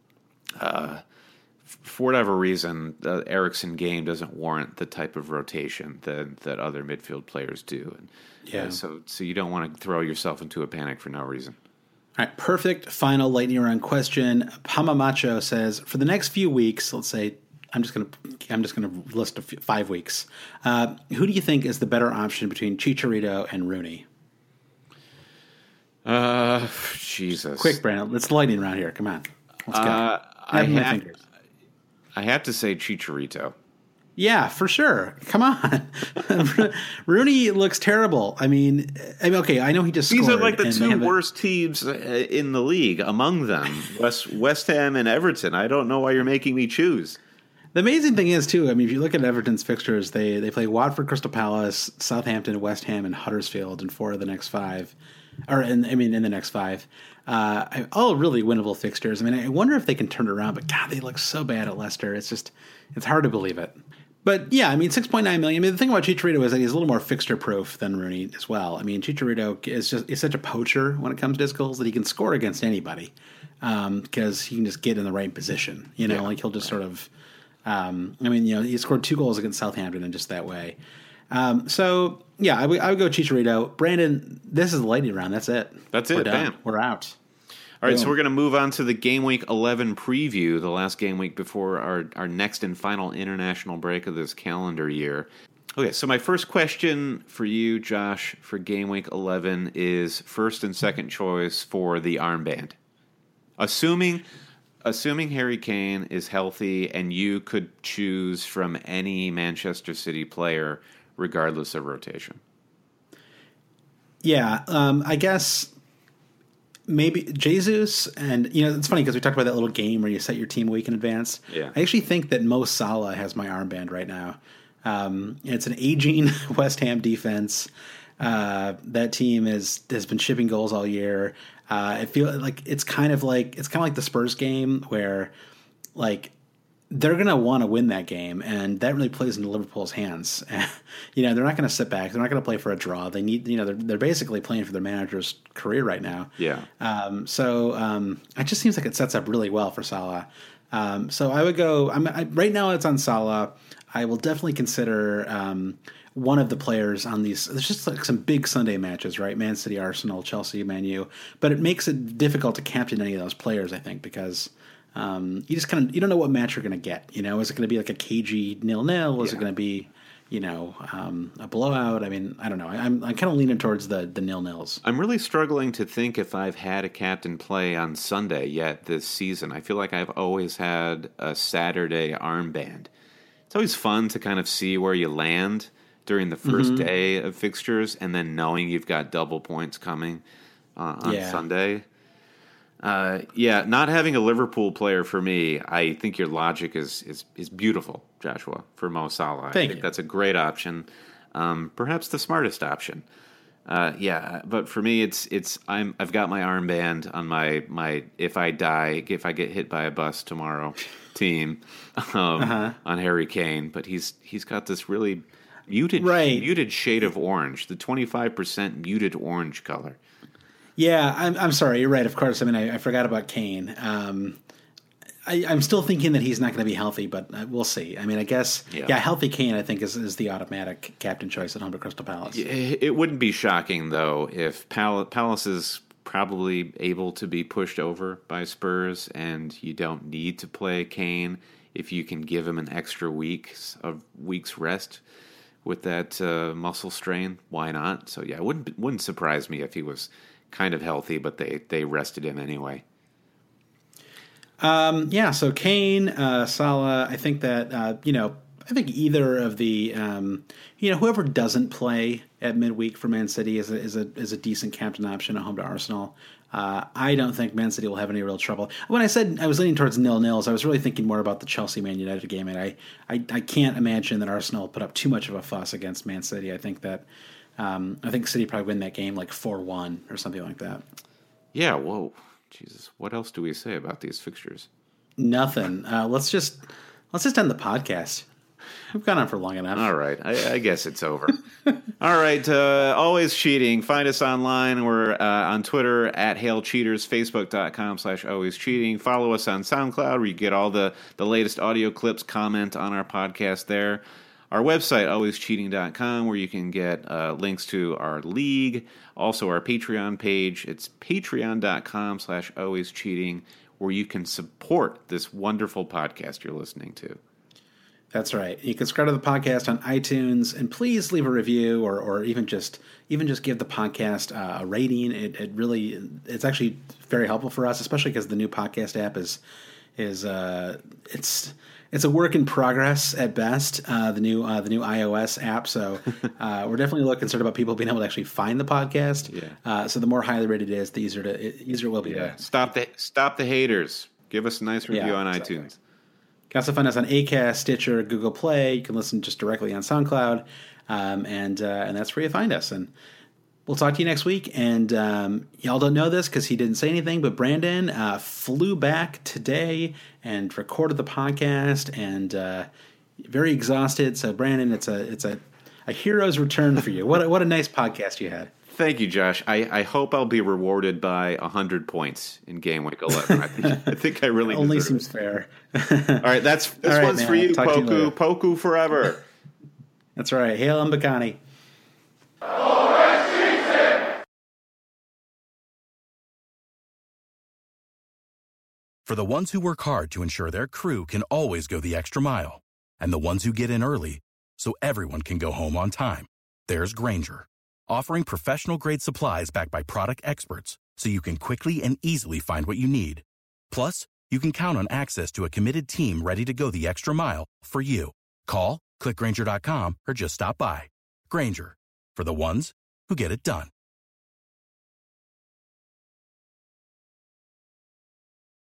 uh, for whatever reason, the Eriksen game doesn't warrant the type of rotation that, that other midfield players do. And, yeah. Uh, so, so you don't want to throw yourself into a panic for no reason. All right, perfect final lightning round question. Pamamacho says, for the next few weeks, let's say, I'm just going to I'm just going to list a few, five weeks. Uh, who do you think is the better option between Chicharito and Rooney? Uh, Jesus. Quick, Brandon. Let's lightning round here. Come on. Let's go. Uh, I, I, have have, I have to say Chicharito. Yeah, for sure. Come on. Rooney looks terrible. I mean, I mean, okay, I know he just These scored. are like the two have worst teams in the league among them, West, West Ham and Everton. I don't know why you're making me choose. The amazing thing is, too, I mean, if you look at Everton's fixtures, they they play Watford, Crystal Palace, Southampton, West Ham, and Huddersfield in four of the next five. Or, in, I mean, in the next five. Uh, all really winnable fixtures. I mean, I wonder if they can turn it around, but God, they look so bad at Leicester. It's just, it's hard to believe it. But yeah, I mean, six point nine million. I mean, the thing about Chicharito is that he's a little more fixture-proof than Rooney as well. I mean, Chicharito is just is such a poacher when it comes to his goals that he can score against anybody because um, he can just get in the right position. You know, yeah, like he'll just right. sort of. Um, I mean, you know, he scored two goals against Southampton in just that way. Um, so, yeah, I would, I would go Chicharito. Brandon, this is the lightning round. That's it. That's We're it. done. Bam. We're out. All right, Boom. So we're going to move on to the Game Week eleven preview, the last game week before our, our next and final international break of this calendar year. Okay, so my first question for you, Josh, for Game Week eleven is first and second choice for the armband. Assuming... Assuming Harry Kane is healthy and you could choose from any Manchester City player regardless of rotation. Yeah, um, I guess maybe Jesus, and you know it's funny because we talked about that little game where you set your team a week in advance. Yeah. I actually think that Mo Salah has my armband right now. Um, it's an aging West Ham defense. Uh, that team is has been shipping goals all year. Uh, I feel like it's kind of like it's kind of like the Spurs game where, like, they're going to want to win that game, and that really plays into Liverpool's hands. you know, they're not going to sit back. They're not going to play for a draw. They need, you know, they're, they're basically playing for their manager's career right now. Yeah. Um, so um, it just seems like it sets up really well for Salah. Um, so I would go. I'm I, right now. It's on Salah. I will definitely consider um, one of the players on these. There's just like some big Sunday matches, right? Man City, Arsenal, Chelsea, Man U. But it makes it difficult to captain any of those players, I think, because. Um, you just kind of you don't know what match you're going to get. You know, is it going to be like a cagey nil nil? Is yeah. it going to be, you know, um, a blowout? I mean, I don't know. I'm I'm kind of leaning towards the the nil nils. I'm really struggling to think if I've had a captain play on Sunday yet this season. I feel like I've always had a Saturday armband. It's always fun to kind of see where you land during the first mm-hmm. day of fixtures, and then knowing you've got double points coming uh, on yeah. Sunday. Uh, yeah, not having a Liverpool player for me, I think your logic is is, is beautiful, Joshua, for Mo Salah. I Thank think you. That's a great option, um, perhaps the smartest option. Uh, yeah, but for me, it's it's I'm I've got my armband on my my if I die if I get hit by a bus tomorrow team um, uh-huh. on Harry Kane, but he's he's got this really muted right. muted shade of orange, the twenty-five percent muted orange color. Yeah, I'm, I'm sorry. You're right. Of course. I mean, I, I forgot about Kane. Um, I, I'm still thinking that he's not going to be healthy, but uh, we'll see. I mean, I guess, yeah, yeah healthy Kane, I think, is, is the automatic captain choice at home to Crystal Palace. It wouldn't be shocking, though, if Pal- Palace is probably able to be pushed over by Spurs and you don't need to play Kane if you can give him an extra week of week's rest with that uh, muscle strain. Why not? So, yeah, it wouldn't, wouldn't surprise me if he was kind of healthy, but they, they rested him anyway. Um, yeah, so Kane, uh, Salah, I think that, uh, you know, I think either of the, um, you know, whoever doesn't play at midweek for Man City is a, is a, is a decent captain option at home to Arsenal. Uh, I don't think Man City will have any real trouble. When I said I was leaning towards nil-nils, I was really thinking more about the Chelsea-Man United game, and I, I, I can't imagine that Arsenal will put up too much of a fuss against Man City. I think that Um, I think City probably win that game like four one or something like that. Yeah, whoa. Jesus. What else do we say about these fixtures? Nothing. Uh, let's just let's just end the podcast. We've gone on for long enough. All right. I, I guess it's over. All right. Uh, always cheating. Find us online. We're uh, on Twitter at Hail Cheaters, Facebook.com slash always cheating. Follow us on SoundCloud where you get all the, the latest audio clips, comment on our podcast there. Our website, always cheating dot com, where you can get uh, links to our league, also our Patreon page. It's patreon.com slash always cheating, where you can support this wonderful podcast you're listening to. That's right. You can subscribe to the podcast on iTunes, and please leave a review, or, or even just even just give the podcast uh, a rating. It, it really it's actually very helpful for us, especially because the new podcast app is is uh, it's. It's a work in progress at best. Uh, the new uh, the new iOS app, so uh, we're definitely a little concerned about people being able to actually find the podcast. Yeah. Uh, so the more highly rated it is, the easier to it, easier it will be. Yeah. To, stop the stop the haters. Give us a nice review yeah, on exactly. iTunes. You can also find us on Acast, Stitcher, Google Play. You can listen just directly on SoundCloud, um, and uh, and that's where you find us. And we'll talk to you next week. And um, y'all don't know this because he didn't say anything, but Brandon uh, flew back today and recorded the podcast, and uh, very exhausted. So, Brandon, it's a it's a, a hero's return for you. What a, what a nice podcast you had. Thank you, Josh. I, I hope I'll be rewarded by one hundred points in game week eleven. I think I, think I really only deserve seems it. fair. All right, that's this All right, one's man. for you, Talk to you Poku. later. Poku forever. That's right. Hail Mbakani. For the ones who work hard to ensure their crew can always go the extra mile, and the ones who get in early so everyone can go home on time, there's Grainger, offering professional-grade supplies backed by product experts so you can quickly and easily find what you need. Plus, you can count on access to a committed team ready to go the extra mile for you. Call, click Grainger dot com, or just stop by. Grainger, for the ones who get it done.